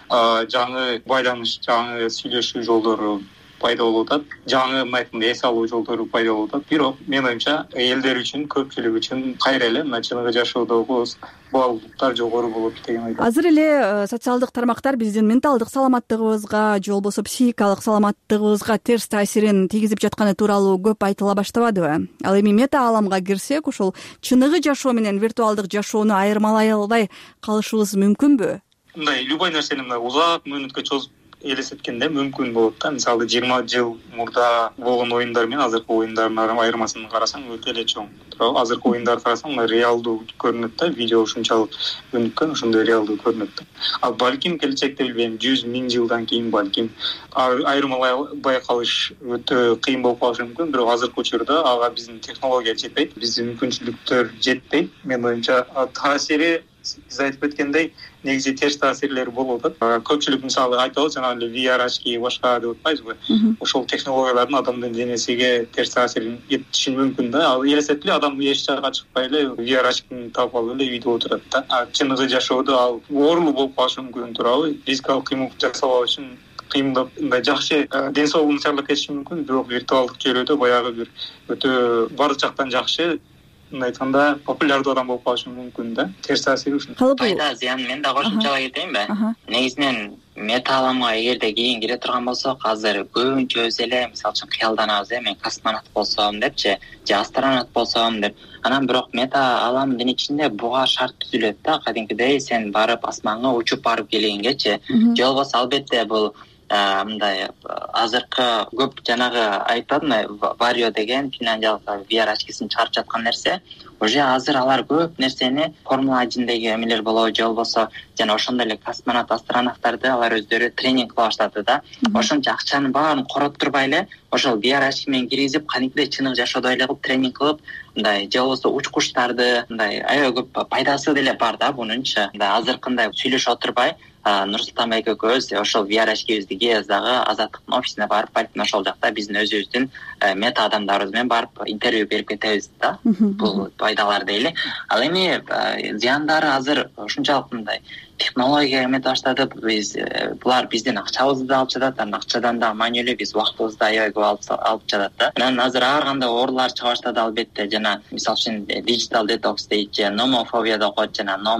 Жаңы байланыш, жаңы сүйлөшүү жолдору пайда болуп атат, жаңы мындай эс алуу жолдору пайда болуп атат. Бирок менин оюмча элдер үчүн, көпчүлүк үчүн кайра эле мына чыныгы жашоодогу баалуулуктар жогору болот деген ойдомун. Азыр эле социалдык тармактар биздин менталдык саламаттыгыбызга же болбосо психикалык саламаттыгыбызга терс таасирин тийгизип жатканы тууралуу көп айтыла баштабадыбы? Ал эми мета ааламга кирсек, ушул чыныгы жашоо менен виртуалдык жашоону айырмалай албай калышыбыз мүмкүнбү? Мындай любой нерсени мындай узак мөөнөткө чозуп элестеткенде мүмкүн болот да. Мисалы 20 жыл мурда болгон оюндар менен азыркы оюндардын айырмасын карасаң өтө эле чоң. Азыркы оюндарды карасаң мына реалдуу көрүнөт да, видео ушунчалык өнүккөн, ошондой реалдуу көрүнөт да. Ал балким келечекте билбейм 100-1000 жылдан кийин балким айырмалай албай калыш өтө кыйын болуп калышы мүмкүн, бирок азыркы учурда ага биздин технология жетпейт, биздин мүмкүнчүлүктөр жетпейт. Менин оюмча таасири сиз айтып кеткендей негизи терс таасирлери болуп атат. Көпчүлүк мисалы айталы жана эле VR очки башка деп атпайбызбы? Ошол технологиялардын адамдын денесиге терс таасирин этиши мүмкүн да. Ал элестетели адам эч жакка чыкпай эле VR очкини таап алып эле үйдө отурат да. Чыныгы жашоодо ал оорулуу болуп калышы мүмкүн турабы? Физикалык кыймыл жасабаш үчүн кыймылдап мындай жакшы ден соолугун начарлап кетиши мүмкүн, бирок виртуалдык чөйрөдө баягы бир өтө бардык жактан жакшы айтканда популярдуу адам болуп калышы мүмкүн да. Терс таасири ушул. Пайда зыян мен да кошумчалап кетейинби? Негизинен мета ааламга эгерде кийин кире турган болсок, азыр көбүнчөбүз эле мисалы үчүн кыялданабыз, мен космонавт болсом депчи, же астронавт болсом деп. Анан бирок мета ааламдын ичинде буга шарт түзүлөт да, кадимкидей сен барып асманга учуп барып келгенгечи. Же болбосо албетте бул мындай азыркы көп жанагы айтат Vario деген финляндиялык VR очкисин чыгарып жаткан нерсе, уже азыр алар көп нерсени Формула 1деги эмелер болобу же болбосо жана ошондой эле космонавт, астронавттарды алар өздөрү тренинг кыла баштады да. Ошончо акчанын баарын короттурбай эле ошол VR очки менен киргизип, кадимкидей чыныгы жашоодо эле кылып тренинг кылып, мындай же болбосо учкучтарды мындай аябай көп пайдасы деле бар да бунунчу. Мындай азыркындай сүйлөшүп отурбай Нурсултан байке экөөбүз ошол VR очкибизди кийебиз дагы Азаттыктын офисине барып, балким ошол жакта биздин өзүбүздүн мета адамдарыбыз менен барып интервью берип кетебиз да. Бул пайдалар дейли. Ал эми зыяндары азыр ушунчалык мындай технология эметип баштады. Булар биздин акчабызды да алып жатат, акчадан да маанилүү биз убактыбызды аябай көп алып жатат да. Анан азыр ар кандай оорулар чыга баштады албетте, жана мисалы үчүн digital detox дейт, же nomophobia деп коет, жана no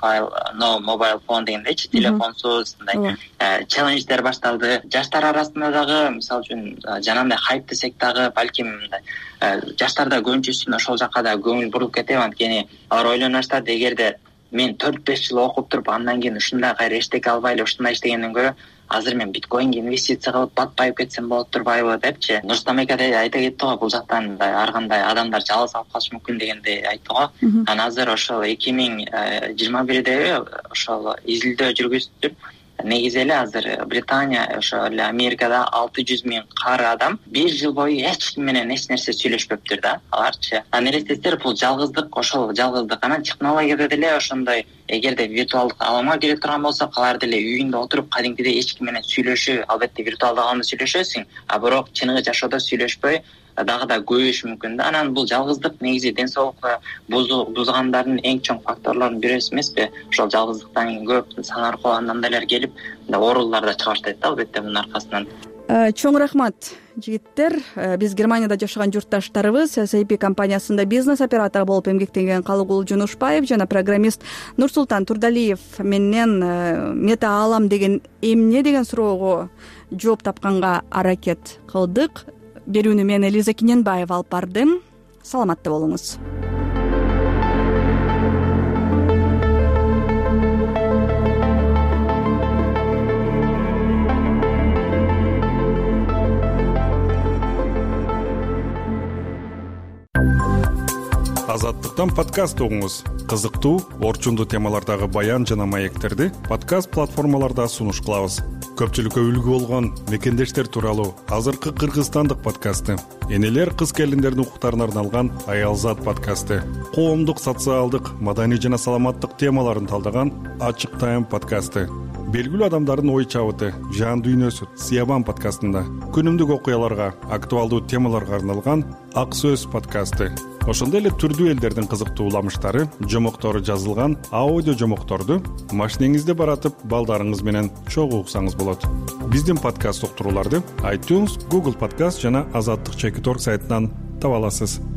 mobile phone дегендейчи, телефонсуз мындай челлендждер башталды. Жаштар арасында дагы мисалы үчүн жанагындай хайп десек дагы балким мындай жаштарда көбүнчөсүн ошол жакка да көңүл буруп кетет, анткени алар ойлонуп атышат, эгерде мен 4-5 жыл окуп туруп андан кийин ушундай кайра эчтеке албай эле ушундай иштегенден көрө азыр мен биткоинге инвестиция кылып батпайып кетсем болот турбайбы депчи. Нурсултан байке айта кетти го, бул жактан мындай ар кандай адамдар жалгыз алып калышы мүмкүн дегенди айтты го. Анан азыр ошол 2021де ошол изилдөө жүргүзүп негизи эле азыр Британия, ошо эле Америкада 600 000 кары адам 1 жыл бою эч ким менен эч нерсе сүйлөшпөптүр да аларчы. Анан элестетсеңер бул жалгыздык, ошол жалгыздык. Анан технологияда деле ошондой, эгерде виртуалдык ааламга кире турган болсо, алар деле үйүндө отуруп кадимкидей эч ким менен сүйлөшүү, албетте виртуалдык ааламда сүйлөшөсүң, а бирок чыныгы жашоодо сүйлөшпөй дагы да көбөйүшү мүмкүн да. Анан бул жалгыздык негизи ден соолукку бузгандардын эң чоң факторлорунун бирөөсү эмеспи? Ошол жалгыздыктан кийин көп саң аркылуу анандайлар келип оорулар да чыгарышат да албетте мунун аркасынан. Чоң рахмат жигиттер. Биз Германияда жашаган журтташтарыбыз SAP компаниясында бизнес оператору болуп эмгектенген Калыгул Жунушбаев жана программист Нурсултан Турдалиев менен мета аалам деген эмне деген суроого жооп тапканга аракет кылдык. Берүүнү мен Элиза Киненбаева алып бардым. Саламатта болуңуз. Азаттыктан подкаст угуңуз. Кызыктуу, орчундуу темалардагы баян жана маектерди подкаст платформаларда сунуш кылабыз. Көпчүлүккө үлгү болгон мекендештер тууралуу азыркы кыргызстандык подкасты, энелер кыз келиндердин укуктарына арналган Аялзат подкасты, коомдук, социалдык, маданий жана саламаттык темаларын талдаган Ачык Тайм подкасты, белгилүү адамдардын ой чабыты, жан дүйнөсү Сиябан подкастында, күнүмдүк окуяларга, актуалдуу темаларга арналган Ак Сөз подкасты, ошондой эле түрдүү элдердин кызыктуу уламыштары, жомоктору жазылган аудио жомокторду машинеңизде баратып балдарыңыз менен чогуу уксаңыз болот. Биздин подкаст уктурууларды iTunes, Google Podcast жана Азаттык.org сайтынан таба аласыз.